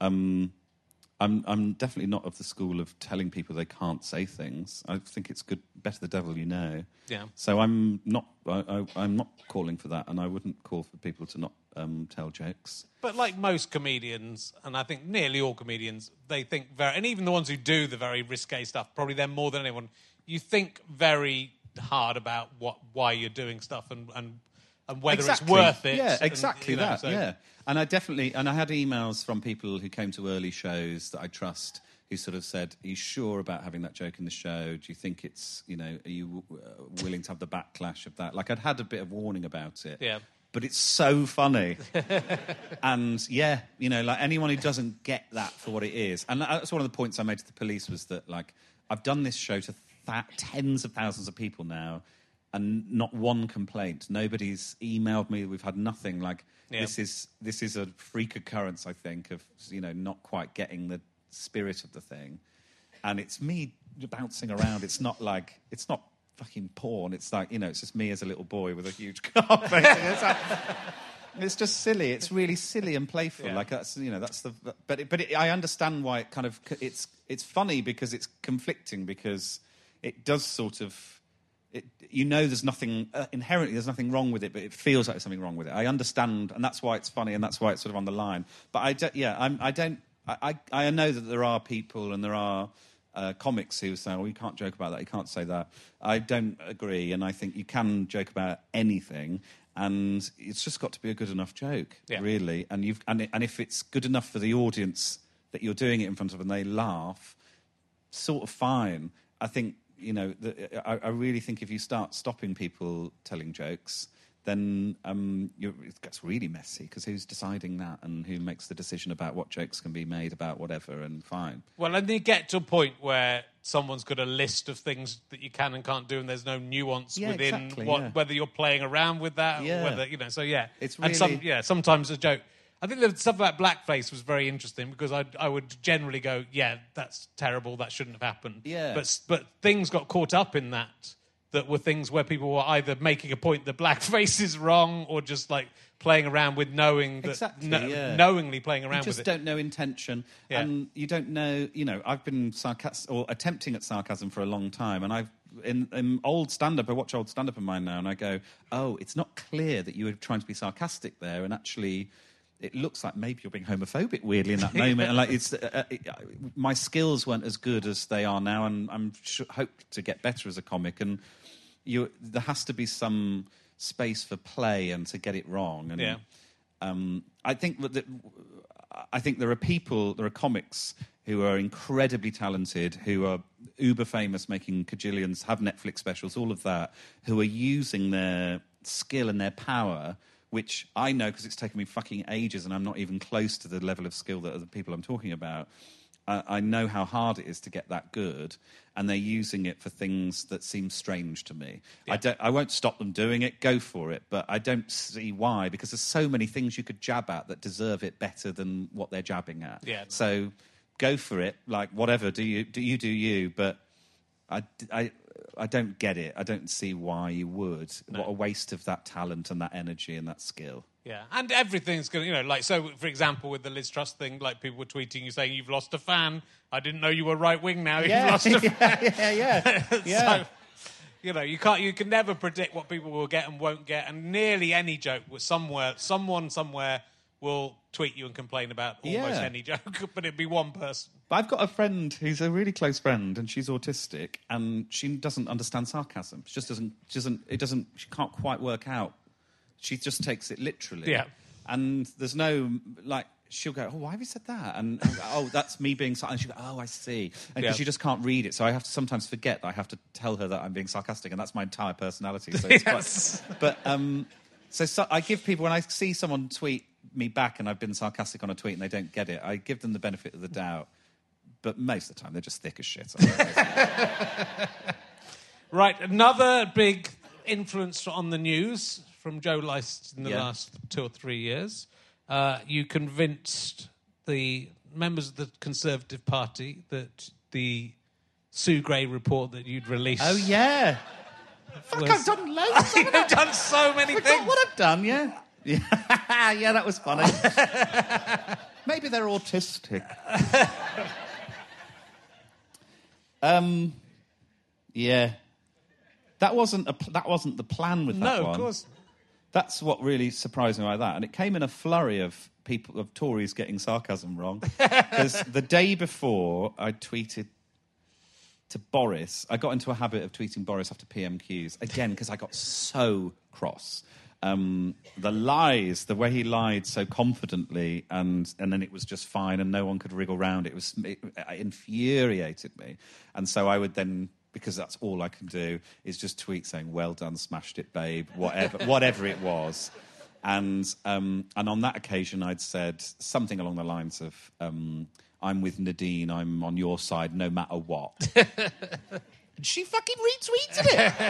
I'm definitely not of the school of telling people they can't say things. I think it's good, better the devil you know. Yeah. So I'm not calling for that, and I wouldn't call for people to not tell jokes. But like most comedians, and I think nearly all comedians, they think and even the ones who do the very risque stuff, probably them more than anyone, you think very hard about why you're doing stuff and whether it's worth it. Yeah, exactly that. So. Yeah. And I had emails from people who came to early shows that I trust, who sort of said, are you sure about having that joke in the show? Do you think it's, are you willing to have the backlash of that? Like, I'd had a bit of warning about it. Yeah. But it's so funny. And, yeah, like anyone who doesn't get that for what it is. And that's one of the points I made to the police was that, like, I've done this show to tens of thousands of people now, and not one complaint. Nobody's emailed me. We've had nothing. Like, this is a freak occurrence, I think, of, not quite getting the spirit of the thing. And it's me bouncing around. It's not fucking porn. It's like, it's just me as a little boy with a huge cock. It's just silly. It's really silly and playful. Yeah. Like, that's, that's the... But I understand why it kind of... It's funny because it's conflicting, because it does sort of... there's nothing inherently. There's nothing wrong with it, but it feels like there's something wrong with it. I understand, and that's why it's funny, and that's why it's sort of on the line. But I know that there are people and there are comics who say, "Oh, you can't joke about that. You can't say that." I don't agree, and I think you can joke about anything, and it's just got to be a good enough joke, really. And if it's good enough for the audience that you're doing it in front of, and they laugh, sort of fine. I think. I really think if you start stopping people telling jokes, then it gets really messy, because who's deciding that, and who makes the decision about what jokes can be made about whatever, and fine. Well, and you get to a point where someone's got a list of things that you can and can't do, and there's no nuance within exactly, whether you're playing around with that, or whether, so It's and really... sometimes a joke. I think the stuff about blackface was very interesting, because I would generally go, that's terrible, that shouldn't have happened. Yeah. But things got caught up in that were things where people were either making a point that blackface is wrong, or just like playing around with knowing that knowingly playing around with it. You just don't know intention, and you don't know. I've been sarcastic or attempting at sarcasm for a long time, and I've in old stand-up. I watch old stand-up of mine now, and I go, "Oh, it's not clear that you were trying to be sarcastic there," and actually, it looks like maybe you're being homophobic weirdly in that moment. And like it's my skills weren't as good as they are now, and I'm hope to get better as a comic. And there has to be some space for play and to get it wrong. And I think there are comics who are incredibly talented, who are uber famous, making cajillions, have Netflix specials, all of that, who are using their skill and their power, which I know because it's taken me fucking ages, and I'm not even close to the level of skill that other people I'm talking about. I know how hard it is to get that good, and they're using it for things that seem strange to me. Yeah. I won't stop them doing it. Go for it, but I don't see why, because there's so many things you could jab at that deserve it better than what they're jabbing at. Yeah. So go for it. Like whatever, do you? But I don't get it. I don't see why you would. No. What a waste of that talent and that energy and that skill. Yeah, and everything's going to, so, for example, with the Liz Truss thing, like, people were tweeting you saying, you've lost a fan. I didn't know you were right-wing now. You've lost a fan. Yeah. So, you can never predict what people will get and won't get, and nearly any joke was someone somewhere will tweet you and complain about almost any joke, but it'd be one person. But I've got a friend who's a really close friend, and she's autistic, and she doesn't understand sarcasm. She just she can't quite work out. She just takes it literally. Yeah. And there's no, she'll go, oh, why have you said that? And oh, that's me being sarcastic. And she'll go, oh, I see. And because she just can't read it. So I have to sometimes forget that I have to tell her that I'm being sarcastic, and that's my entire personality. So it's quite... But, so I give people, when I see someone tweet me back and I've been sarcastic on a tweet and they don't get it, I give them the benefit of the doubt. But most of the time, they're just thick as shit. Right, another big influence on the news from Joe Lycett in the last 2 or 3 years. You convinced the members of the Conservative Party that the Sue Gray report that you'd released... Oh, yeah. Fuck, I've done loads. You've done so many things. What I've done, yeah, that was funny. Maybe they're autistic. Yeah. That wasn't the plan with that one. No, of course. That's what really surprised me by that. And it came in a flurry of Tories getting sarcasm wrong. Because the day before, I tweeted to Boris. I got into a habit of tweeting Boris after PMQs. Again, because I got so cross. The lies, the way he lied so confidently, and then it was just fine and no one could wriggle round it. It infuriated me. And so I would then... because that's all I can do, is just tweet saying, well done, smashed it, babe, whatever it was. And on that occasion, I'd said something along the lines of, I'm with Nadine, I'm on your side no matter what. And she fucking retweeted it.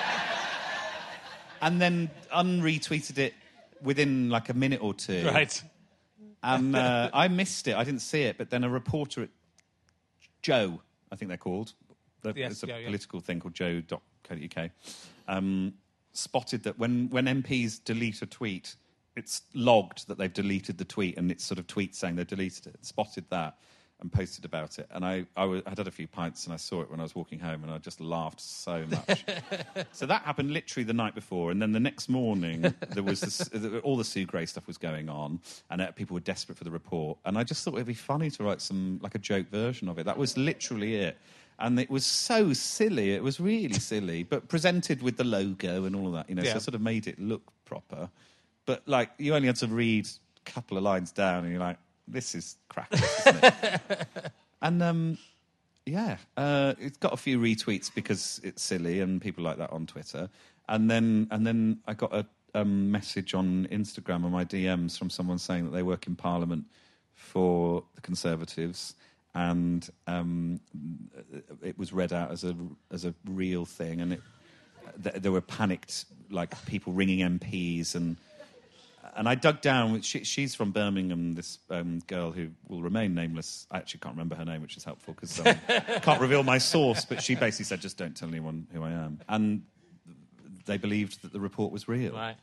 And then unretweeted it within like a minute or two. Right. And I missed it, I didn't see it, but then a reporter at Joe, I think they're called... It's a political thing called joe.co.uk. Spotted that when MPs delete a tweet, it's logged that they've deleted the tweet, and it's sort of tweet saying they deleted it. Spotted that and posted about it. And I had a few pints, and I saw it when I was walking home, and I just laughed so much. So that happened literally the night before, and then the next morning there was all the Sue Gray stuff was going on, and people were desperate for the report. And I just thought it'd be funny to write a joke version of it. That was literally it. And it was so silly. It was really silly, but presented with the logo and all of that, so sort of made it look proper. But, you only had to read a couple of lines down and you're like, this is crackers, isn't it? And, it's got a few retweets because it's silly and people like that on Twitter. And then I got message on Instagram or my DMs from someone saying that they work in Parliament for the Conservatives, and it was read out as a real thing, and there were panicked, like, people ringing MPs, and I dug down. She's from Birmingham, this girl who will remain nameless. I actually can't remember her name, which is helpful because can't reveal my source, but she basically said, just don't tell anyone who I am. And they believed that the report was real. Right.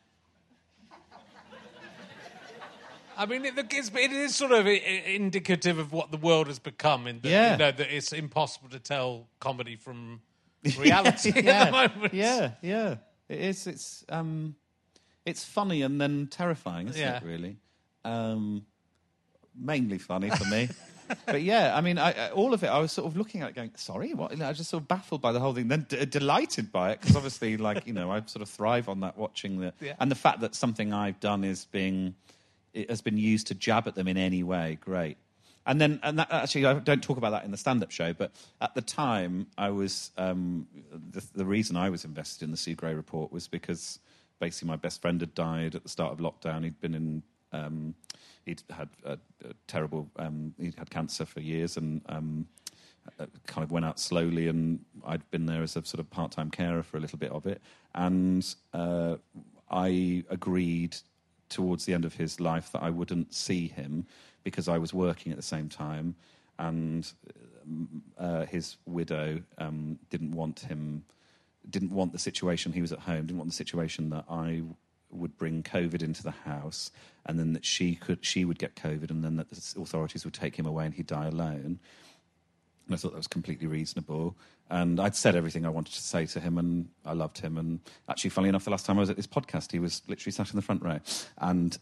I mean, it is sort of indicative of what the world has become. In that, that it's impossible to tell comedy from reality at the moment. Yeah. It is. It's funny and then terrifying, isn't it, really? Mainly funny for me. But yeah, I mean, all of it, I was sort of looking at it going, sorry, what? I was just sort of baffled by the whole thing, then delighted by it, because obviously, like, I sort of thrive on that, watching the... Yeah. And the fact that something I've done it has been used to jab at them in any way, great. And that, actually, I don't talk about that in the stand-up show, but at the time, I was... the reason I was invested in the Sue Gray report was because... Basically, my best friend had died at the start of lockdown. He'd been in... he'd had a terrible... he'd had cancer for years and kind of went out slowly, and I'd been there as a sort of part-time carer for a little bit of it. And I agreed towards the end of his life that I wouldn't see him because I was working at the same time, and his widow didn't want the situation, he was at home, didn't want the situation that I would bring COVID into the house, and then that she would get COVID, and then that the authorities would take him away and he'd die alone. And I thought that was completely reasonable. And I'd said everything I wanted to say to him, and I loved him. And actually, funnily enough, the last time I was at this podcast, he was literally sat in the front row. And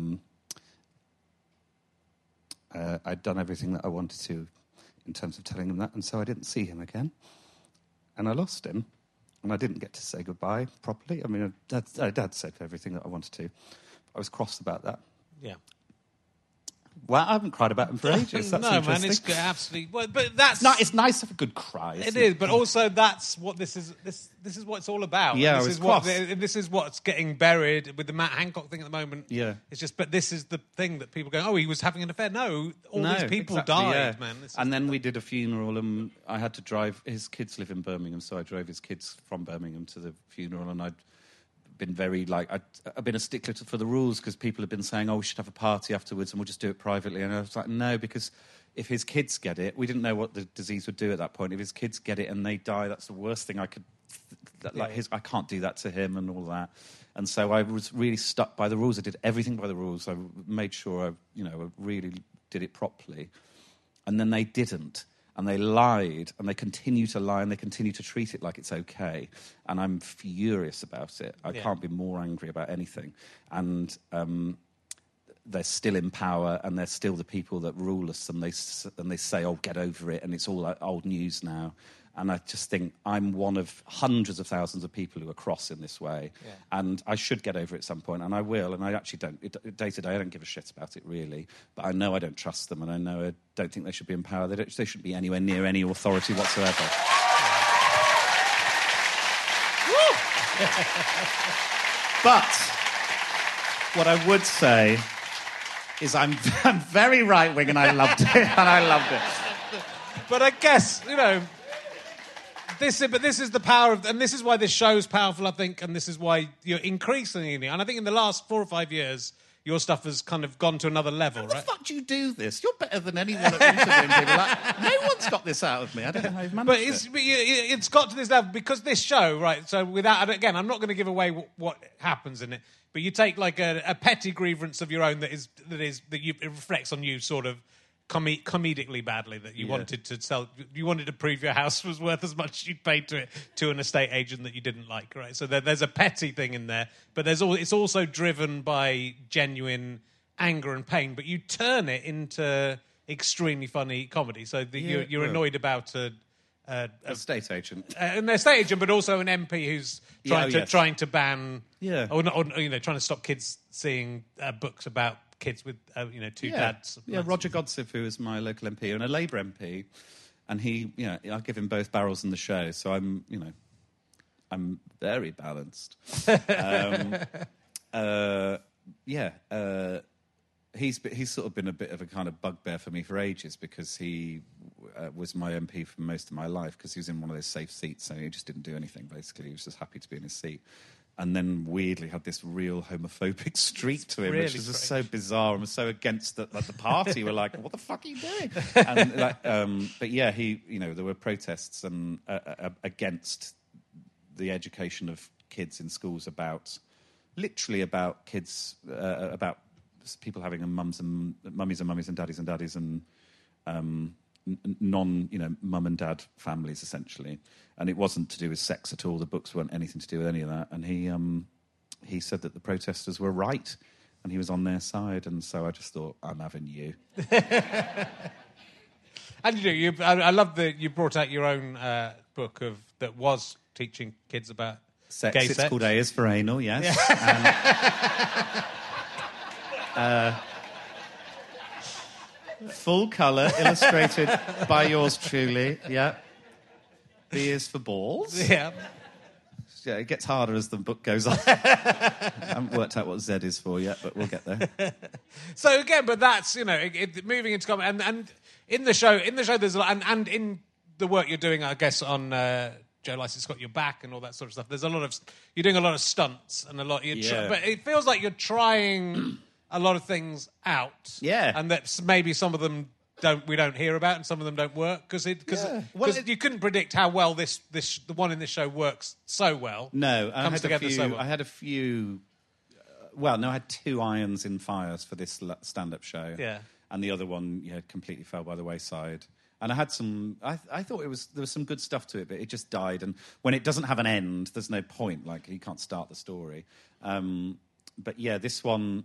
I'd done everything that I wanted to in terms of telling him that, and so I didn't see him again. And I lost him. And I didn't get to say goodbye properly. I mean, Dad said everything that I wanted to. I was cross about that. Yeah. Well, I haven't cried about him for ages. That's no, man, it's absolutely... Well, but that's... No, it's nice to have a good cry. It is, but also that's what this is... This is what it's all about. Yeah, this is what's getting buried with the Matt Hancock thing at the moment. Yeah. It's just... But this is the thing that people go, oh, he was having an affair. No, these people died, man. And then we did a funeral, and I had to drive... His kids live in Birmingham, so I drove his kids from Birmingham to the funeral, and I'd been very, I've been a stickler for the rules, because people have been saying, oh, we should have a party afterwards and we'll just do it privately. And I was like, no, because if his kids get it, we didn't know what the disease would do at that point. If his kids get it and they die, that's the worst thing I could... I can't do that to him and all that. And so I was really stuck by the rules. I did everything by the rules. I made sure I really did it properly. And then they didn't. And they lied, and they continue to lie, and they continue to treat it like it's okay. And I'm furious about it. I can't be more angry about anything. And they're still in power, and they're still the people that rule us, and they say, oh, get over it, and it's all old news now. And I just think I'm one of hundreds of thousands of people who are cross in this way. Yeah. And I should get over it at some point, and I will. And I actually don't. Day to day, I don't give a shit about it, really. But I know I don't trust them, and I know I don't think they should be in power. They shouldn't be anywhere near any authority whatsoever. But what I would say is I'm very right-wing, and I loved it. But I guess, This is the power of, and this is why this show's powerful, I think, and this is why you're increasingly, and I think in the last 4 or 5 years, your stuff has kind of gone to another level, right? How the fuck do you do this? You're better than anyone at interviewing people. No one's got this out of me. I don't know how you've managed it. But it's got to this level because this show, right? So again, I'm not going to give away what happens in it, but you take like a petty grievance of your own that it reflects on you, sort of. Comedically badly, that you wanted to sell. You wanted to prove your house was worth as much as you'd paid to an estate agent that you didn't like, right? So there's a petty thing in there, but it's also driven by genuine anger and pain. But you turn it into extremely funny comedy. So you're annoyed about an estate agent, but also an MP who's trying to ban, or trying to stop kids seeing books about kids with, two dads. Yeah, Roger Godsiff, who is my local MP and a Labour MP, and he, I give him both barrels in the show, so I'm very balanced. he's sort of been a bit of a kind of bugbear for me for ages because he was my MP for most of my life because he was in one of those safe seats, so he just didn't do anything, basically. He was just happy to be in his seat. And then weirdly had this real homophobic streak to him, really which was just so strange. bizarre and was so against the party. We're like, what the fuck are you doing? And but yeah, there were protests and against the education of kids in schools about kids, about people having mummies and daddies and mum and dad families, essentially. And it wasn't to do with sex at all. The books weren't anything to do with any of that. And he said that the protesters were right and he was on their side. And so I just thought, I'm having you. And I love that you brought out your own book that was teaching kids about Sex. gay It's sex. called A is for Anal, yes. Full colour, illustrated by yours truly, yeah. B is for balls. Yeah. Yeah, it gets harder as the book goes on. I haven't worked out what Z is for yet, but we'll get there. So again, but that's moving into comedy, and in the show there's a lot, and in the work you're doing, I guess on Joe Lycett's Got Your Back and all that sort of stuff. There's you're doing a lot of stunts and a lot. But it feels like you're trying a lot of things out. Yeah, and that maybe some of them we don't hear about, and some of them don't work because you couldn't predict how well the one in this show works so well. No, comes together so well. I had a few. I had 2 irons in fires for this stand-up show. Yeah, and the other one, completely fell by the wayside. And I had some. I thought there was some good stuff to it, but it just died. And when it doesn't have an end, there's no point. Like you can't start the story. But yeah, this one.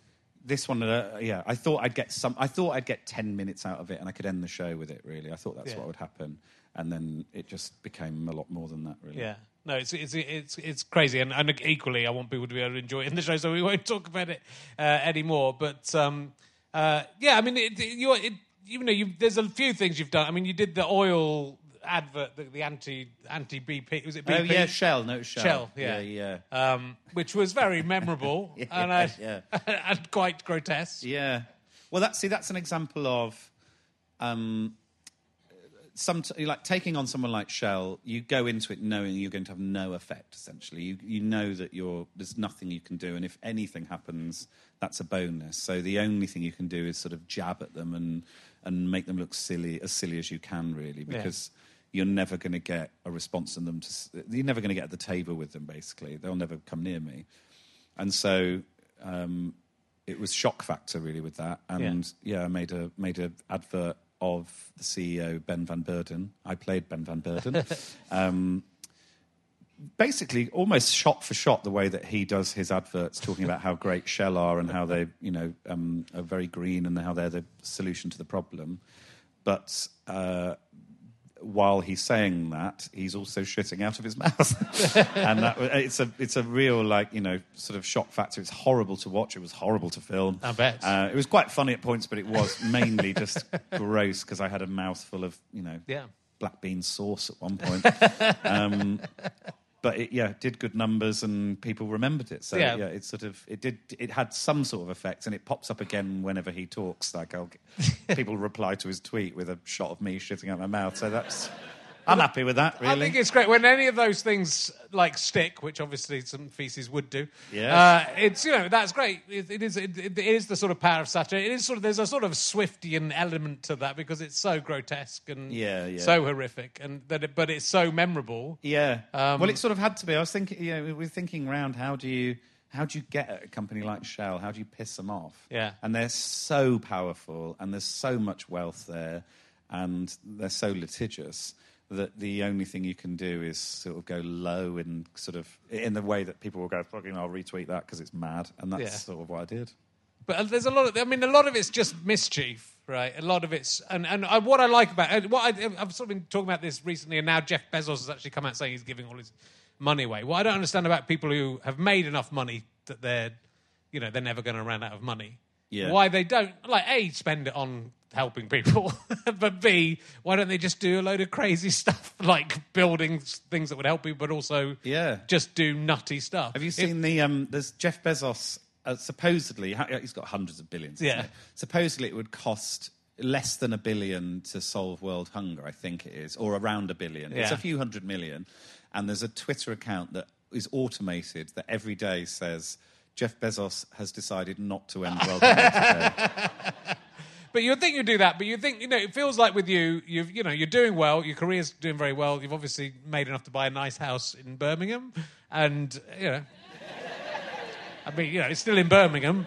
I thought I'd get 10 minutes out of it, and I could end the show with it. Really, I thought that's what would happen, and then it just became a lot more than that. Really, yeah. No, it's crazy, and equally, I want people to be able to enjoy it in the show, so we won't talk about it anymore. But I mean, there's a few things you've done. I mean, you did the oil advert, the anti BP. Was it BP? Oh yeah, Shell. No, Shell. Shell. Yeah. Which was very memorable and quite grotesque. Yeah. Well, that's an example of like taking on someone like Shell. You go into it knowing you're going to have no effect. Essentially, you know that there's nothing you can do, and if anything happens, that's a bonus. So the only thing you can do is sort of jab at them and make them look as silly as you can, really, because you're never going to get a response from them. You're never going to get at the table with them, basically. They'll never come near me. And so it was shock factor, really, with that. And, I made a advert of the CEO, Ben van Beurden. I played Ben van Beurden. Basically, almost shot for shot, the way that he does his adverts, talking about how great Shell are and how they, are very green and how they're the solution to the problem. But while he's saying that, he's also shitting out of his mouth, and it's a real sort of shock factor. It's horrible to watch. It was horrible to film. I bet it was quite funny at points, but it was mainly just gross because I had a mouthful of black bean sauce at one point. But it did good numbers and people remembered it. So it had some sort of effect, and it pops up again whenever he talks. Like people reply to his tweet with a shot of me shitting out my mouth. So I'm happy with that. Really, I think it's great when any of those things stick, which obviously some feces would do. Yeah, it's that's great. It is the sort of power of satire. It is there's a sort of Swiftian element to that because it's so grotesque and so horrific, but it's so memorable. Yeah. Well, it sort of had to be. I was thinking, we're thinking around how do you get at a company like Shell? How do you piss them off? Yeah. And they're so powerful, and there's so much wealth there, and they're so litigious that the only thing you can do is sort of go low and sort of in the way that people will go, fucking, I'll retweet that because it's mad. And that's sort of what I did. But there's a lot of it's just mischief, right? A lot of it's, and what I like about it, I've sort of been talking about this recently, and now Jeff Bezos has actually come out saying he's giving all his money away. What I don't understand about people who have made enough money that they're never going to run out of money. Yeah. why they don't, like, A, spend it on helping people, but B, why don't they just do a load of crazy stuff, like building things that would help people, but also just do nutty stuff. Have you seen there's Jeff Bezos, supposedly, he's got hundreds of billions. Yeah. Supposedly it would cost less than $1 billion to solve world hunger, I think it is, or around $1 billion. Yeah. It's a few hundred million. And there's a Twitter account that is automated that every day says, Jeff Bezos has decided not to end world hunger today. But you'd think you'd do that, but you think, it feels like with you, you're doing well, your career's doing very well, you've obviously made enough to buy a nice house in Birmingham, and, I mean, it's still in Birmingham.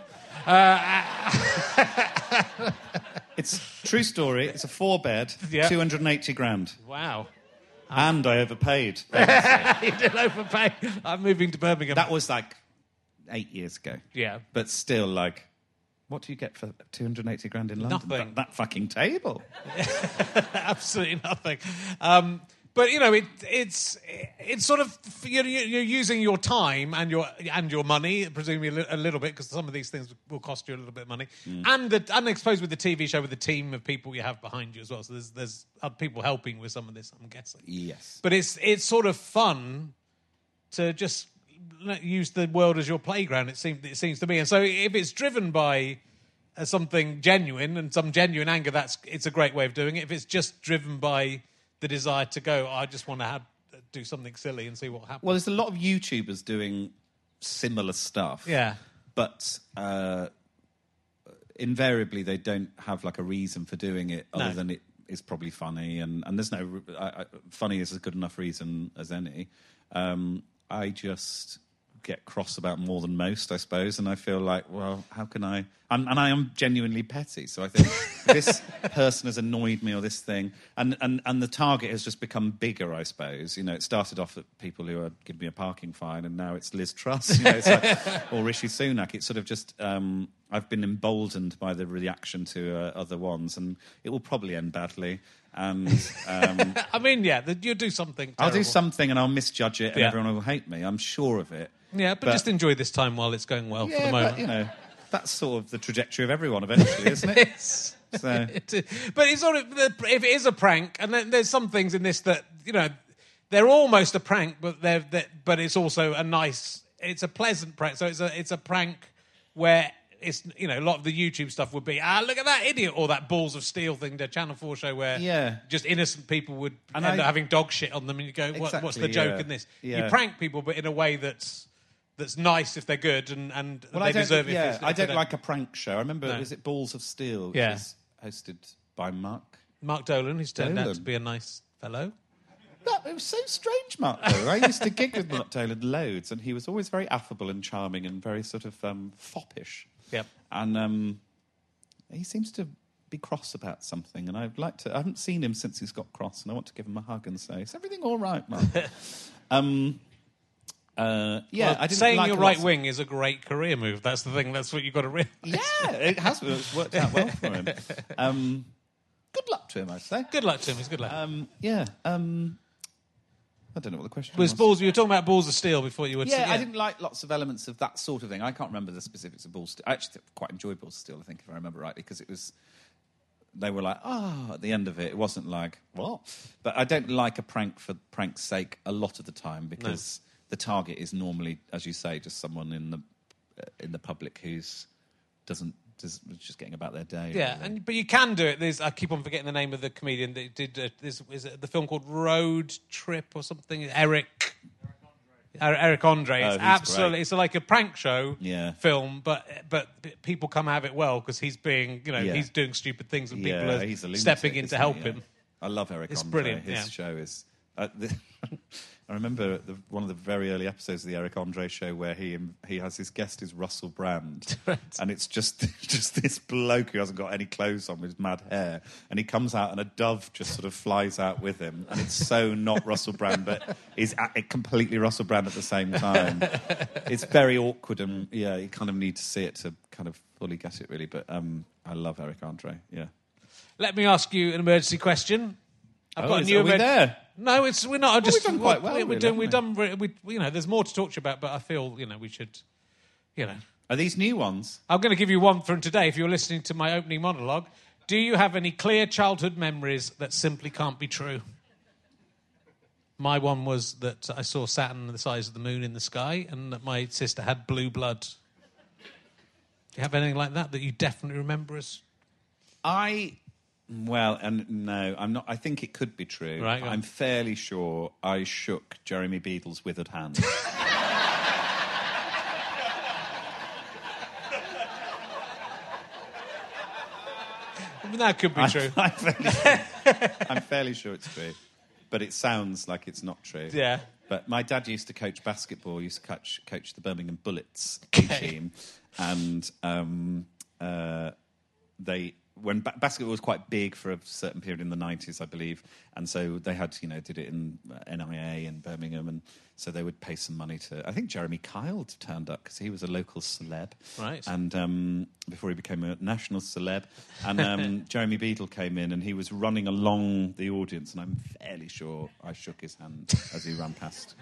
It's true story. It's a 4-bed, Yeah. 280 grand. Wow. And I overpaid. You did overpay. I'm moving to Birmingham. That was like 8 years ago. Yeah. But still, like, what do you get for 280 grand in London? Nothing. That fucking table. Absolutely nothing. But it's sort of you're using your time and your money, presumably a little bit, because some of these things will cost you a little bit of money, and I suppose with the TV show, with the team of people you have behind you as well. So there's other people helping with some of this, I'm guessing. Yes, but it's sort of fun to just use the world as your playground. It seems to me, and so if it's driven by something genuine and some genuine anger, it's a great way of doing it. If it's just driven by the desire to go, I just want to do something silly and see what happens. Well, there's a lot of YouTubers doing similar stuff. Yeah. But invariably they don't have like a reason for doing it other than it is probably funny. And there's no... funny is a good enough reason as any. I just get cross about more than most, I suppose, and I feel like, well, how can I... And I am genuinely petty, so I think this person has annoyed me, or this thing, and the target has just become bigger, I suppose. It started off at people who are giving me a parking fine, and now it's Liz Truss, it's like, or Rishi Sunak. It's sort of just... I've been emboldened by the reaction to other ones, and it will probably end badly. And I mean, you'll do something terrible. I'll do something and I'll misjudge it, and everyone will hate me. I'm sure of it. Yeah, but just enjoy this time while it's going well for the moment. But, that's sort of the trajectory of everyone eventually, isn't it? So. But it's sort of, if it is a prank, and there's some things in this that they're almost a prank, but but it's also it's a pleasant prank. So it's a prank where it's a lot of the YouTube stuff would be look at that idiot, or that Balls of Steel thing, the Channel 4 show where just innocent people would end up having dog shit on them, and you go, what's the joke in this? You prank people, but in a way that's nice if they're good, and they deserve it. Yeah, I don't like a prank show. I remember, is it Balls of Steel, which is hosted by Mark Dolan, who's turned out to be a nice fellow. It was so strange, Mark Dolan. I used to gig with Mark Dolan loads, and he was always very affable and charming and very sort of foppish. Yep. And he seems to be cross about something, and I haven't seen him since he's got cross, and I want to give him a hug and say, is everything all right, Mark? I didn't saying like you're right wing is a great career move. That's the thing. That's what you've got to realise. Yeah, it has. It's worked out well for him. Good luck to him, I'd say. Good luck to him. He's good luck. I don't know what the question was. Balls. You were talking about Balls of Steel before you were. I didn't like lots of elements of that sort of thing. I can't remember the specifics of Balls of Steel. I actually quite enjoyed Balls of Steel, I think, if I remember rightly, because it was... They were like, at the end of it. It wasn't like, what? But I don't like a prank for prank's sake a lot of the time, because the target is normally, as you say, just someone in the public who's just getting about their day. Yeah, really. but you can do it. I keep on forgetting the name of the comedian that did is it the film called Road Trip or something? Eric Andre. It's absolutely great. It's like a prank show film, but people come out of it well because he's being he's doing stupid things and people are stepping in to help him. I love Eric It's Andre. brilliant. His show is. I remember one of the very early episodes of the Eric Andre show where he has his guest is Russell Brand, and it's just this bloke who hasn't got any clothes on with mad hair, and he comes out and a dove just sort of flies out with him, and it's so not Russell Brand, but is completely Russell Brand at the same time. It's very awkward, and you kind of need to see it to kind of fully get it, really. But I love Eric Andre. Yeah. Let me ask you an emergency question. I've got a new are we there? No, we're not. We've done quite well. We've done. There's more to talk to you about, but I feel we should. Are these new ones? I'm going to give you one from today if you're listening to my opening monologue. Do you have any clear childhood memories that simply can't be true? My one was that I saw Saturn the size of the moon in the sky and that my sister had blue blood. Do you have anything like that you definitely remember as... No, I'm not. I think it could be true. Right, I'm fairly sure I shook Jeremy Beadle's withered hand. That could be true. I'm fairly sure it's true. But it sounds like it's not true. Yeah. But my dad used to coach basketball, used to coach the Birmingham Bullets team. And when basketball was quite big for a certain period in the 90s, I believe, and so they had, did it in NIA in Birmingham, and so they would pay some money to... I think Jeremy Kyle turned up because he was a local celeb. Right. And before he became a national celeb. And Jeremy Beadle came in and he was running along the audience, and I'm fairly sure I shook his hand as he ran past.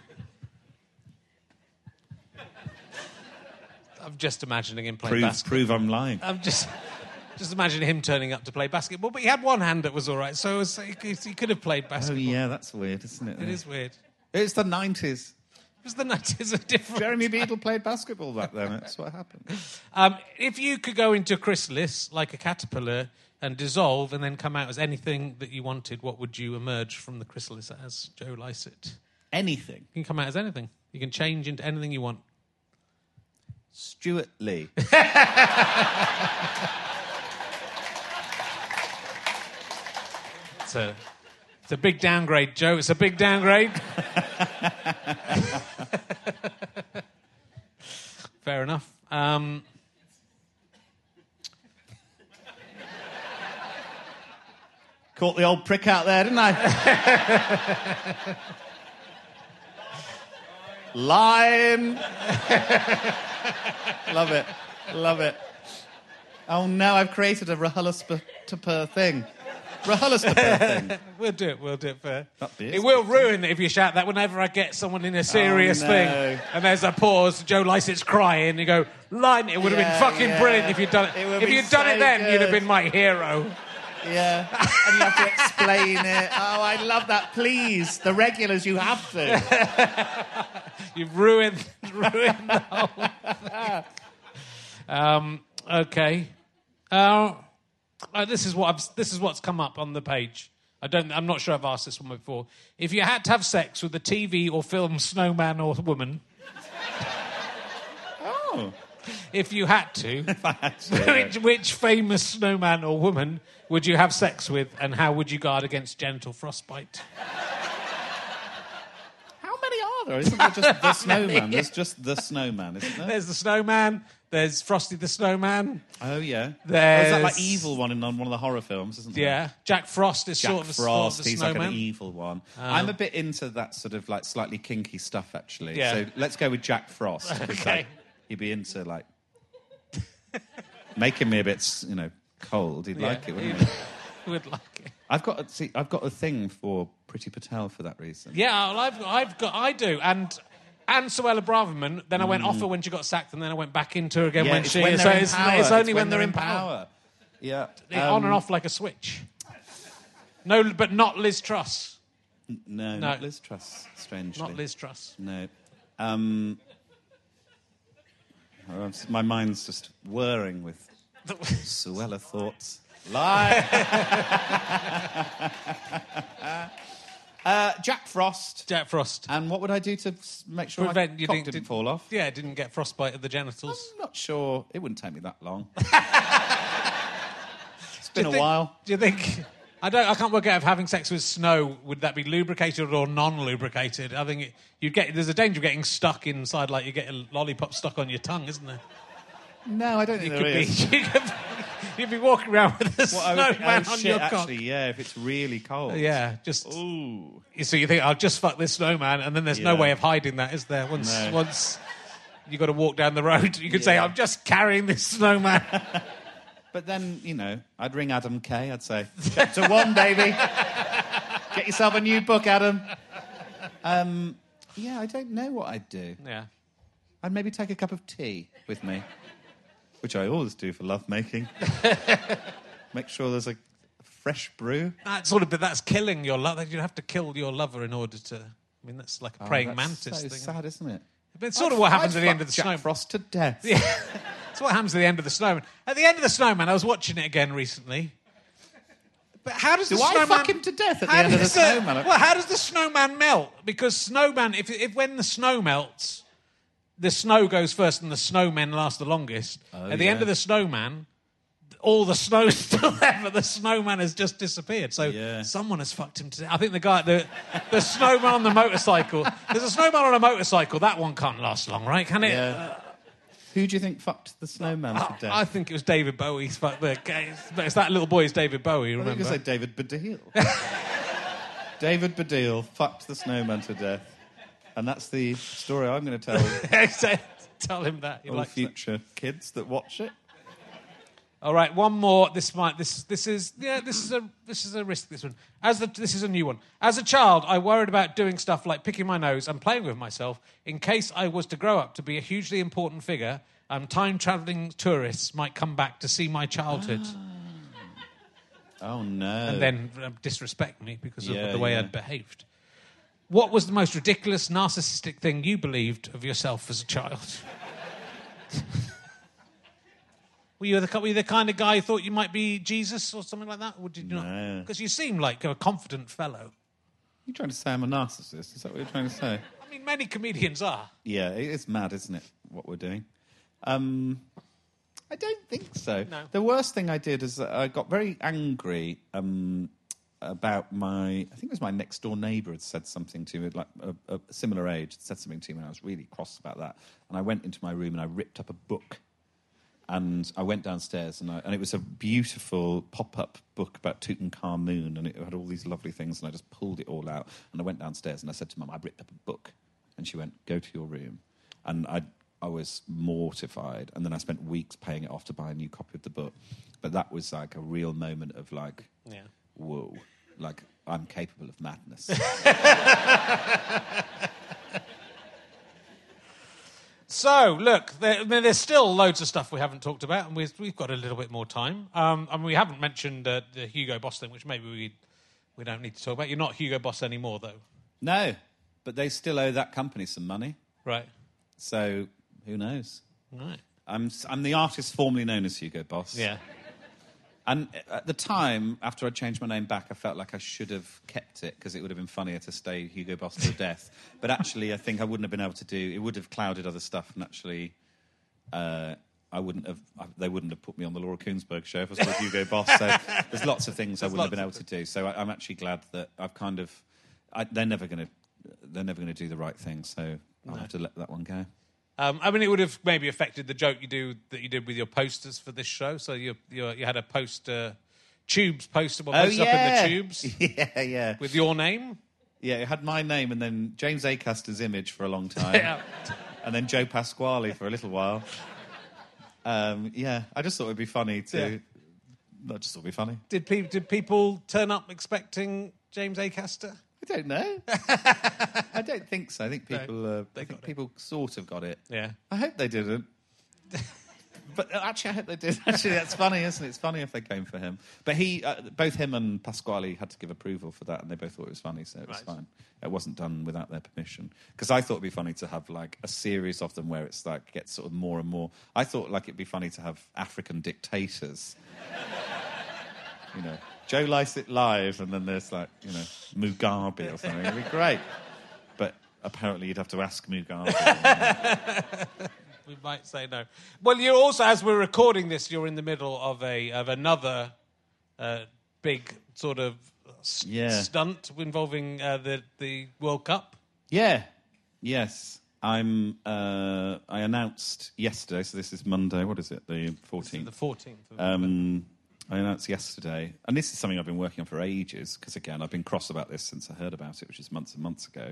I'm just imagining him playing basketball. Prove I'm lying. I'm just imagine him turning up to play basketball, but he had one hand that was all right, so he could have played basketball. Oh, yeah, that's weird, isn't it? It is weird. It's the 90s. It was the 90s of different... Jeremy Beadle played basketball back then. That's what happened. If you could go into a chrysalis like a caterpillar and dissolve and then come out as anything that you wanted, what would you emerge from the chrysalis as, Joe Lycett? Anything? You can come out as anything. You can change into anything you want. Stuart Lee. It's a big downgrade, Joe. It's a big downgrade. Fair enough. Caught the old prick out there, didn't I? Line. Love it. Love it. Oh, no, I've created a RHLSTP thing. RHLSTP thing. We'll do it for... It It will ruin it if you shout that whenever I get someone in a serious thing and there's a pause, Joe Lycett's crying, and you go, line. It would have been fucking brilliant if you'd done it. If you'd done it then, you'd have been my hero. Yeah, and you have to explain it. Oh, I love that. Please, the regulars, you have to. You've ruined the whole thing. Okay. This is what's come up on the page. I'm not sure I've asked this one before. If you had to have sex with a TV or film snowman or woman. Oh. If you had to, If I had to. which famous snowman or woman would you have sex with, and how would you guard against genital frostbite? How many are there? Isn't there just the snowman? There's just the snowman, isn't there? There's the snowman. There's Frosty the Snowman. Oh, yeah. There's... Is that like evil one in one of the horror films, isn't there? Yeah. Jack Frost is Jack sort of Frost, the he's snowman. like an evil one. I'm a bit into that sort of like slightly kinky stuff, actually. Yeah. So let's go with Jack Frost. Okay. Like, he'd be into like making me a bit, cold. He'd like it, wouldn't he? He would like it. I've got a thing for Priti Patel for that reason. Yeah, well, I do. And Suella Braverman, then I went off her when she got sacked, and then I went back into her again when it's she... when so they're in it's, power. it's only It's when they're in power. Yeah. On and off like a switch. No, but not Liz Truss. No, not Liz Truss, strangely. Not Liz Truss. No. My mind's just whirring with Suella thoughts. Lie. Jack Frost. Jack Frost. And what would I do to make sure my cock didn't fall off? Yeah, it didn't get frostbite of the genitals. I'm not sure. It wouldn't take me that long. It's been a while. Do you think... I can't work out if having sex with snow, would that be lubricated or non-lubricated? I think there's a danger of getting stuck inside, like you get a lollipop stuck on your tongue, isn't there? No, I don't think there is. You'd be walking around with a snowman on your cock. Actually, yeah, if it's really cold. Yeah, just... Ooh. So you think, I'll just fuck this snowman, and then there's no way of hiding that, is there? Once you've got to walk down the road, you could say, I'm just carrying this snowman. But then, I'd ring Adam Kay. I'd say, chapter 1, baby. Get yourself a new book, Adam. Yeah, I don't know what I'd do. Yeah. I'd maybe take a cup of tea with me. which I always do for lovemaking. Make sure there's a fresh brew. That's killing your lover. You have to kill your lover in order to... I mean, that's like a praying mantis so thing. sad, isn't it? But it's sort of what happens at the end of the Jack Snowman. Frost to death. Yeah. It's what happens at the end of the Snowman. At the end of the Snowman, I was watching it again recently. But how does the snowman... Do I fuck him to death at the end of the Snowman? Well, how does the snowman melt? Because snowman, if when the snow melts, the snow goes first and the snowmen last the longest. At the end of the Snowman, all the snow's still there, but the snowman has just disappeared. So someone has fucked him to death. I think the guy, the snowman on the motorcycle. There's a snowman on a motorcycle. That one can't last long, right? Can it? Yeah. Who do you think fucked the snowman to death? I think it was David Bowie. But it's that little boy is David Bowie, remember? I think you say David Baddiel. David Baddiel fucked the snowman to death. And that's the story I'm going to tell. Tell him that. All future kids that watch it. All right, one more. This is a risk. This one. This is a new one. As a child, I worried about doing stuff like picking my nose and playing with myself in case I was to grow up to be a hugely important figure. Time-traveling tourists might come back to see my childhood. Oh no! And then disrespect me because of the way I'd behaved. What was the most ridiculous, narcissistic thing you believed of yourself as a child? Were you the kind of guy who thought you might be Jesus or something like that? Or did you not? Because you seem like a confident fellow. You're trying to say I'm a narcissist? Is that what you're trying to say? I mean, many comedians are. Yeah, it's mad, isn't it, what we're doing? I don't think so. No. The worst thing I did is that I got very angry about I think it was my next door neighbour had said something to me, like a similar age, had said something to me, and I was really cross about that. And I went into my room and I ripped up a book. And I went downstairs, and it was a beautiful pop-up book about Tutankhamun, and it had all these lovely things, and I just pulled it all out. And I went downstairs, and I said to Mum, I ripped up a book. And she went, go to your room. And I was mortified, and then I spent weeks paying it off to buy a new copy of the book. But that was like a real moment of like, whoa, like I'm capable of madness. So, look, there's still loads of stuff we haven't talked about, and we've got a little bit more time. And we haven't mentioned the Hugo Boss thing, which maybe we don't need to talk about. You're not Hugo Boss anymore, though. No, but they still owe that company some money. Right. So, who knows? Right. I'm the artist formerly known as Hugo Boss. Yeah. And at the time, after I changed my name back, I felt like I should have kept it because it would have been funnier to stay Hugo Boss till death. But actually, I think I wouldn't have been able to do... It would have clouded other stuff, and actually, they wouldn't have put me on the Laura Koonsberg show if I was called Hugo Boss. So there's lots of things I wouldn't have been able to do. So I'm actually glad that I've kind of... They're never going to do the right thing, so I'll have to let that one go. I mean, it would have maybe affected the joke that you did with your posters for this show. So you had a Tubes poster, up in the Tubes. Yeah. With your name. Yeah, it had my name and then James Acaster's image for a long time, and then Joe Pasquale for a little while. I just thought it'd be funny to. I just thought it'd be funny. Did people turn up expecting James Acaster? I don't know. I don't think so. I think people sort of got it. Yeah. I hope they didn't. But actually, I hope they did. Actually, that's funny, isn't it? It's funny if they came for him. But both him and Pasquale had to give approval for that, and they both thought it was funny, so it was fine. It wasn't done without their permission. Because I thought it'd be funny to have like a series of them where it's like gets sort of more and more. I thought like it'd be funny to have African dictators. You know, Joe Lycett live, and then there's like, you know, Mugabe or something. It'd be great. But apparently you'd have to ask Mugabe. We might say no. Well, you're also, as we're recording this, you're in the middle of another big sort of stunt involving the World Cup. Yeah. Yes. I announced yesterday, so this is Monday, what is it, the 14th? The 14th. I announced yesterday, and this is something I've been working on for ages, because, again, I've been cross about this since I heard about it, which is months and months ago,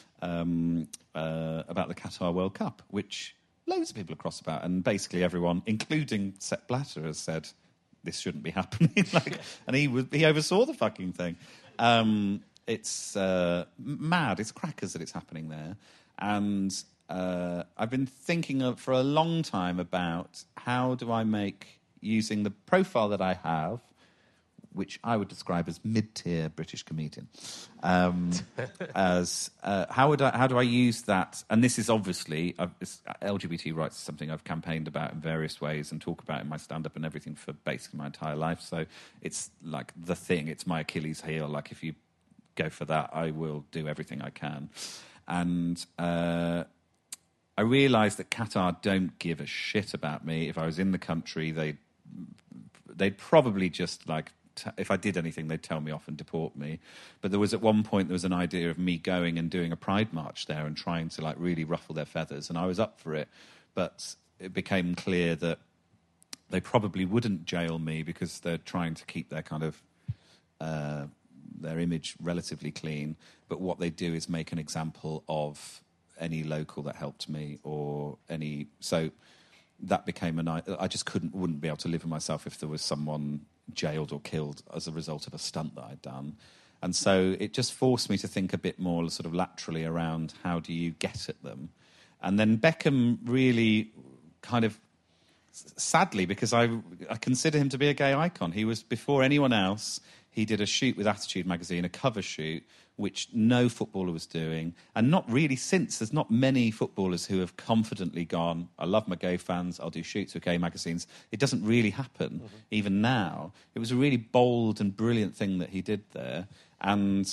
about the Qatar World Cup, which loads of people are cross about, and basically everyone, including Sepp Blatter, has said, this shouldn't be happening. And he oversaw the fucking thing. It's mad, it's crackers that it's happening there. And I've been thinking for a long time about how do I make, using the profile that I have, which I would describe as mid-tier British comedian, as how do I use that? And this is obviously LGBT rights is something I've campaigned about in various ways and talk about in my stand-up and everything for basically my entire life. So it's like the thing. It's my Achilles heel. Like if you go for that, I will do everything I can. And I realised that Qatar don't give a shit about me. If I was in the country, they'd probably just like. If I did anything, they'd tell me off and deport me. But there was at one point, there was an idea of me going and doing a pride march there and trying to like really ruffle their feathers. And I was up for it. But it became clear that they probably wouldn't jail me because they're trying to keep their kind of, their image relatively clean. But what they do is make an example of any local that helped me or any... So that became I just wouldn't be able to live with myself if there was someone jailed or killed as a result of a stunt that I'd done. And so it just forced me to think a bit more sort of laterally around how do you get at them. And then Beckham really kind of, sadly, because I consider him to be a gay icon. He was, before anyone else, he did a shoot with Attitude magazine, a cover shoot, which no footballer was doing. And not really since. There's not many footballers who have confidently gone, I love my gay fans, I'll do shoots with gay magazines. It doesn't really happen, even now. It was a really bold and brilliant thing that he did there. And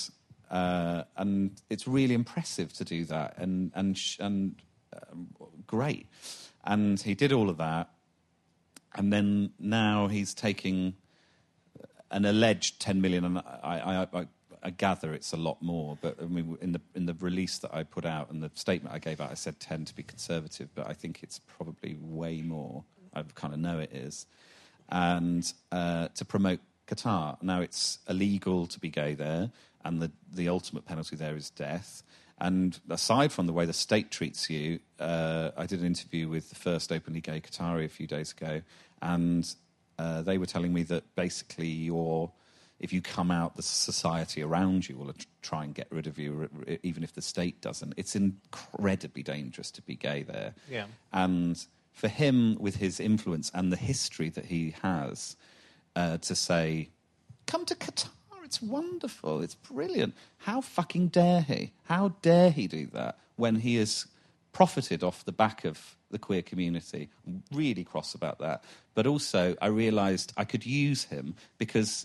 it's really impressive to do that and great. And he did all of that. And then now he's taking an alleged 10 million, and I gather it's a lot more, but I mean, in the release that I put out and the statement I gave out, I said 10 to be conservative, but I think it's probably way more. I kind of know it is. And to promote Qatar. Now, it's illegal to be gay there, and the ultimate penalty there is death. And aside from the way the state treats you, I did an interview with the first openly gay Qatari a few days ago, and they were telling me that basically if you come out, the society around you will try and get rid of you, even if the state doesn't. It's incredibly dangerous to be gay there. Yeah. And for him, with his influence and the history that he has, to say, come to Qatar, it's wonderful, it's brilliant. How fucking dare he? How dare he do that when he has profited off the back of the queer community? I'm really cross about that. But also, I realised I could use him because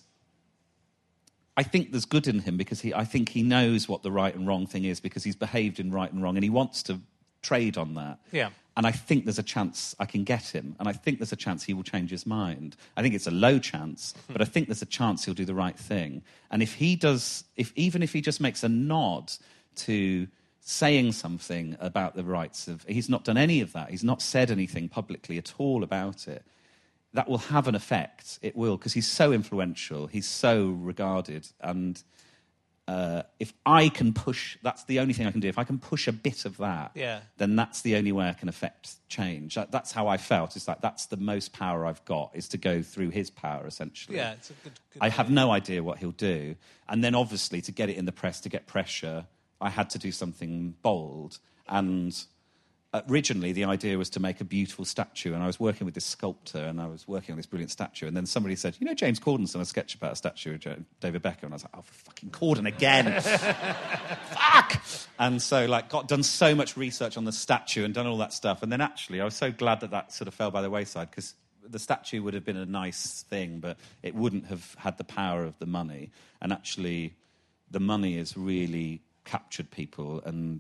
I think there's good in him, because I think he knows what the right and wrong thing is, because he's behaved in right and wrong, and he wants to trade on that. Yeah. And I think there's a chance I can get him, and I think there's a chance he will change his mind. I think it's a low chance, but I think there's a chance he'll do the right thing. And even if he just makes a nod to saying something about the rights of... He's not done any of that. He's not said anything publicly at all about it. That will have an effect. It will, because he's so influential. He's so regarded. And if I can push... That's the only thing I can do. If I can push a bit of that, then that's the only way I can affect change. That's how I felt. It's like, that's the most power I've got, is to go through his power, essentially. Yeah, it's a good I have no idea what he'll do. And then, obviously, to get it in the press, to get pressure, I had to do something bold. And originally, the idea was to make a beautiful statue, and I was working with this sculptor, and I was working on this brilliant statue, and then somebody said, you know, James Corden's done a sketch about a statue of David Beckham, and I was like, oh, fucking Corden again. Fuck! And so, done so much research on the statue and done all that stuff, and then actually, I was so glad that sort of fell by the wayside, because the statue would have been a nice thing, but it wouldn't have had the power of the money, and actually, the money has really captured people, and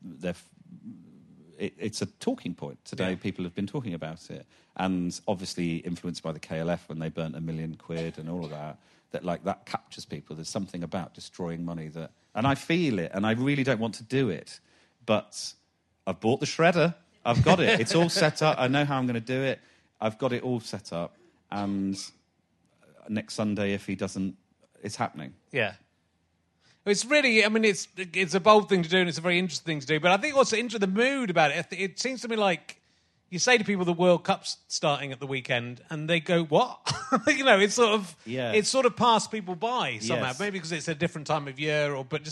it's a talking point today. Yeah. People have been talking about it, and obviously influenced by the KLF when they burnt £1 million and all of that. That captures people. There's something about destroying money and I feel it, and I really don't want to do it, but I've bought the shredder. I've got it. It's all set up. I know how I'm going to do it. I've got it all set up, and next Sunday, if he doesn't, it's happening. Yeah. It's really, I mean, it's a bold thing to do, and it's a very interesting thing to do. But I think also the mood about it, it seems to me like you say to people the World Cup's starting at the weekend, and they go, what? It's sort of passed people by somehow. Yes. Maybe because it's a different time of year, but just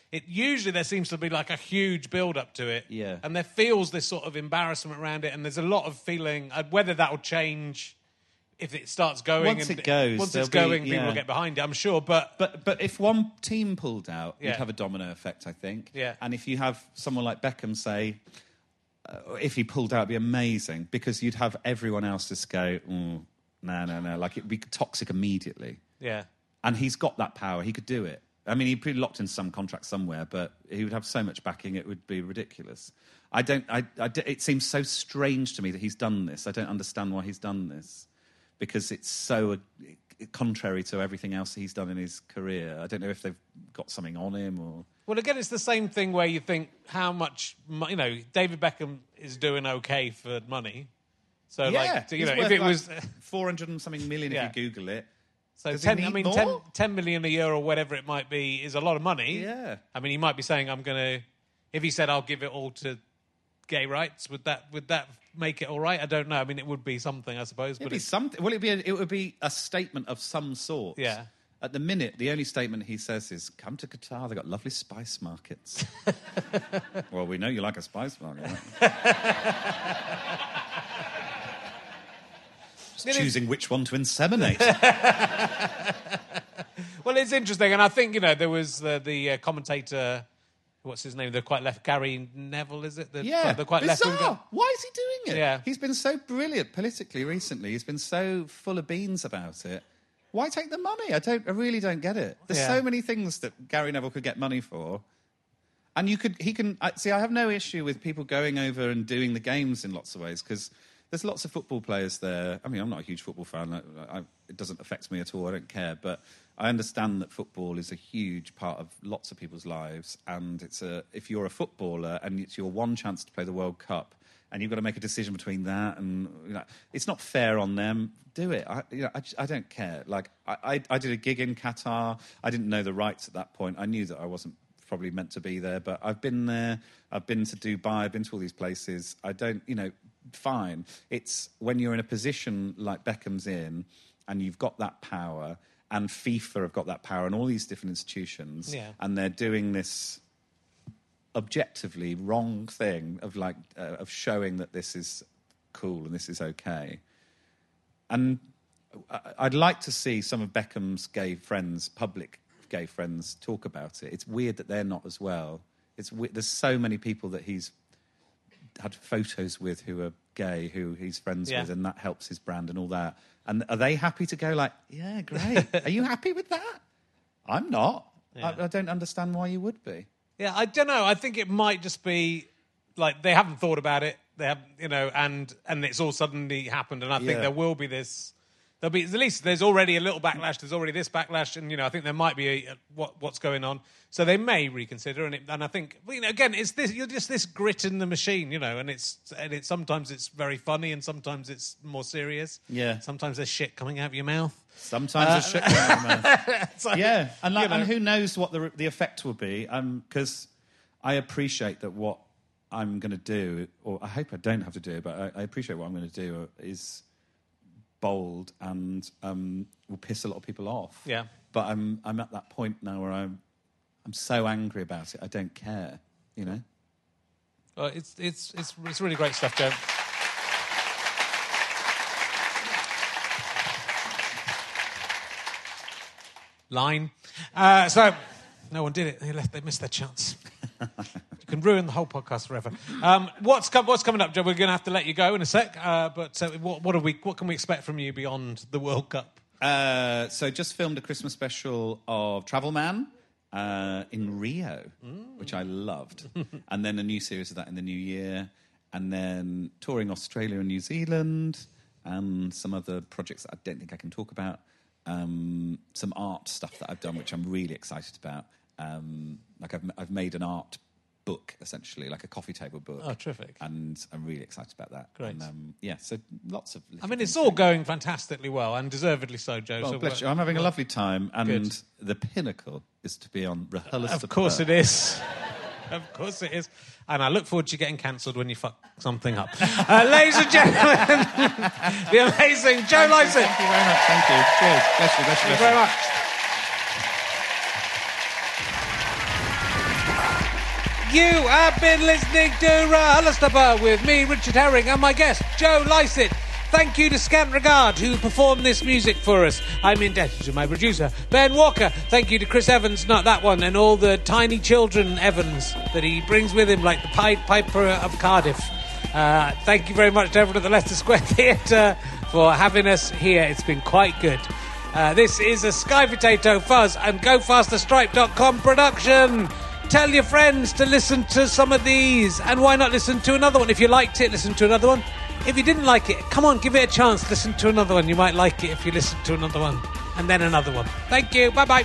usually there seems to be like a huge build-up to it. Yeah. And there feels this sort of embarrassment around it, and there's a lot of feeling, whether that will change if it starts going. Once it goes, people will get behind it, I'm sure. But if one team pulled out, Yeah. you'd have a domino effect, I think. Yeah. And if you have someone like Beckham say, if he pulled out, it'd be amazing, because you'd have everyone else just go, no. Like, it'd be toxic immediately. yeah. And he's got that power. He could do it. I mean, he'd be locked in some contract somewhere, but he would have so much backing, it would be ridiculous. It seems so strange to me that he's done this. I don't understand why he's done this, because it's so contrary to everything else he's done in his career. I don't know if they've got something on him or... Well, again, it's the same thing where you think how much, David Beckham is doing okay for money. So, if it was 400 and something million Yeah. if you Google it. So Does he need more? 10 million a year or whatever it might be is a lot of money. Yeah. I mean, he might be saying, if he said, I'll give it all to gay rights, would that make it all right? I don't know. I mean, it would be something, I suppose. It'd be something. Well, it would be a statement of some sort. Yeah. At the minute, the only statement he says is, come to Qatar, they've got lovely spice markets. Well, we know you like a spice market. Just choosing which one to inseminate. Well, it's interesting, and I think, there was the commentator, what's his name? They're quite left, Gary Neville, is it? They're quite bizarre. left. Why is he doing it? Yeah. He's been so brilliant politically recently. He's been so full of beans about it. Why take the money? I really don't get it. There's so many things that Gary Neville could get money for. And I have no issue with people going over and doing the games in lots of ways, because there's lots of football players there. I mean, I'm not a huge football fan. It doesn't affect me at all. I don't care. But I understand that football is a huge part of lots of people's lives. And if you're a footballer and it's your one chance to play the World Cup, and you've got to make a decision between that and it's not fair on them. Do it. I don't care. Like I did a gig in Qatar. I didn't know the rights at that point. I knew that I wasn't probably meant to be there, but I've been there. I've been to Dubai. I've been to all these places. I don't, fine. It's when you're in a position like Beckham's in, and you've got that power, and FIFA have got that power, and all these different institutions, and they're doing this objectively wrong thing of showing that this is cool and this is okay. And I'd like to see some of Beckham's public gay friends, talk about it. It's weird that they're not as well. There's so many people that he's had photos with who are gay, who he's friends with, and that helps his brand and all that. And are they happy to go like, yeah, great. Are you happy with that? I'm not. Yeah. I don't understand why you would be. Yeah, I don't know. I think it might just be like they haven't thought about it. They have, and it's all suddenly happened. And I think there will be this. There'll be at least there's already a little backlash. There's already this backlash, and I think there might be what's going on. So they may reconsider. And I think again, it's this. You're just this grit in the machine, and it's sometimes it's very funny, and sometimes it's more serious. Yeah. Sometimes there's shit coming out of your mouth. Sometimes there's shit coming out of your mouth. So, yeah, and who knows what the effect will be? Because I appreciate that what I'm going to do, or I hope I don't have to do it, but I appreciate what I'm going to do is bold and will piss a lot of people off. Yeah. But I'm at that point now where I'm so angry about it. I don't care. Well, it's really great stuff, Joe. Line. So no one did it. They missed their chance. You can ruin the whole podcast forever. What's coming up, Joe? We're going to have to let you go in a sec. But what can we expect from you beyond the World Cup? So just filmed a Christmas special of Travel Man in Rio, which I loved. And then a new series of that in the new year. And then touring Australia and New Zealand and some other projects that I don't think I can talk about. Some art stuff that I've done, which I'm really excited about. I've made an art book, essentially, like a coffee table book. Oh, terrific. And I'm really excited about that. Great. And, so lots of... it's all going fantastically well, and deservedly so, Joe. Well, so bless you. I'm having a lovely time, and the pinnacle is to be on RHLSTP. Of course it is. Of course it is. And I look forward to you getting cancelled when you fuck something up. Ladies and gentlemen, the amazing Joe Lycett. Thank you very much. Thank you. Cheers. Bless you. Thank you very much. You have been listening to RHLSTP with me, Richard Herring, and my guest, Joe Lycett. Thank you to Scant Regard, who performed this music for us. I'm indebted to my producer, Ben Walker. Thank you to Chris Evans, not that one, and all the tiny children Evans that he brings with him, like the Pied Piper of Cardiff. Thank you very much to everyone at the Leicester Square Theatre for having us here. It's been quite good. This is a Sky Potato Fuzz and GoFasterStripe.com production. Tell your friends to listen to some of these, and why not listen to another one? If you liked it, listen to another one. If you didn't like it, come on, give it a chance. Listen to another one. You might like it if you listen to another one, and then another one. Thank you. Bye-bye.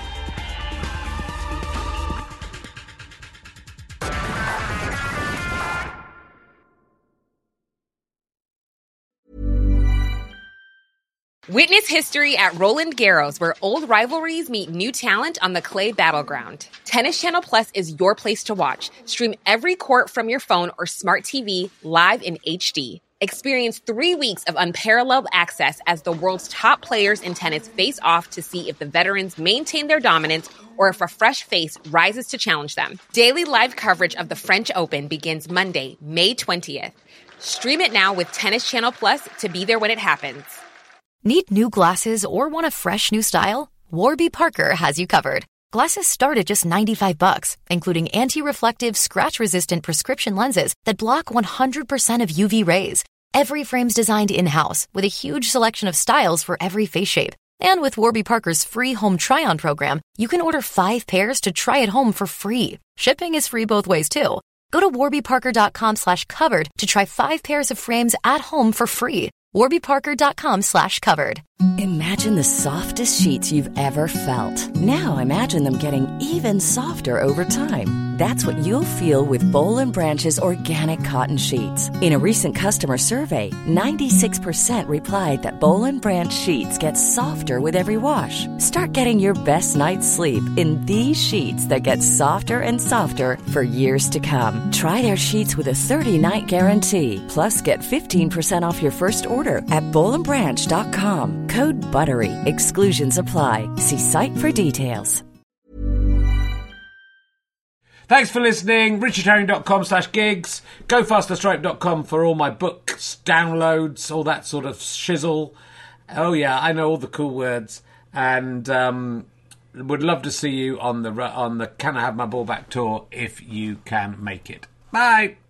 Witness history at Roland Garros, where old rivalries meet new talent on the clay battleground. Tennis Channel Plus is your place to watch. Stream every court from your phone or smart TV live in HD. Experience 3 weeks of unparalleled access as the world's top players in tennis face off to see if the veterans maintain their dominance or if a fresh face rises to challenge them. Daily live coverage of the French Open begins Monday, May 20th. Stream it now with Tennis Channel Plus to be there when it happens. Need new glasses or want a fresh new style? Warby Parker has you covered. Glasses start at just $95, including anti-reflective, scratch-resistant prescription lenses that block 100% of UV rays. Every frame's designed in-house with a huge selection of styles for every face shape. And with Warby Parker's free home try-on program, you can order 5 pairs to try at home for free. Shipping is free both ways, too. Go to warbyparker.com/covered to try 5 pairs of frames at home for free. warbyparker.com/covered. Imagine the softest sheets you've ever felt. Now imagine them getting even softer over time. That's what you'll feel with Boll & Branch's organic cotton sheets. In a recent customer survey, 96% replied that Boll & Branch sheets get softer with every wash. Start getting your best night's sleep in these sheets that get softer and softer for years to come. Try their sheets with a 30-night guarantee. Plus, get 15% off your first order at bollandbranch.com. Code BUTTERY. Exclusions apply. See site for details. Thanks for listening. richardherring.com/gigs. GoFasterStripe.com for all my books, downloads, all that sort of shizzle. Oh yeah, I know all the cool words. And would love to see you on the Can I Have My Ball Back tour if you can make it. Bye.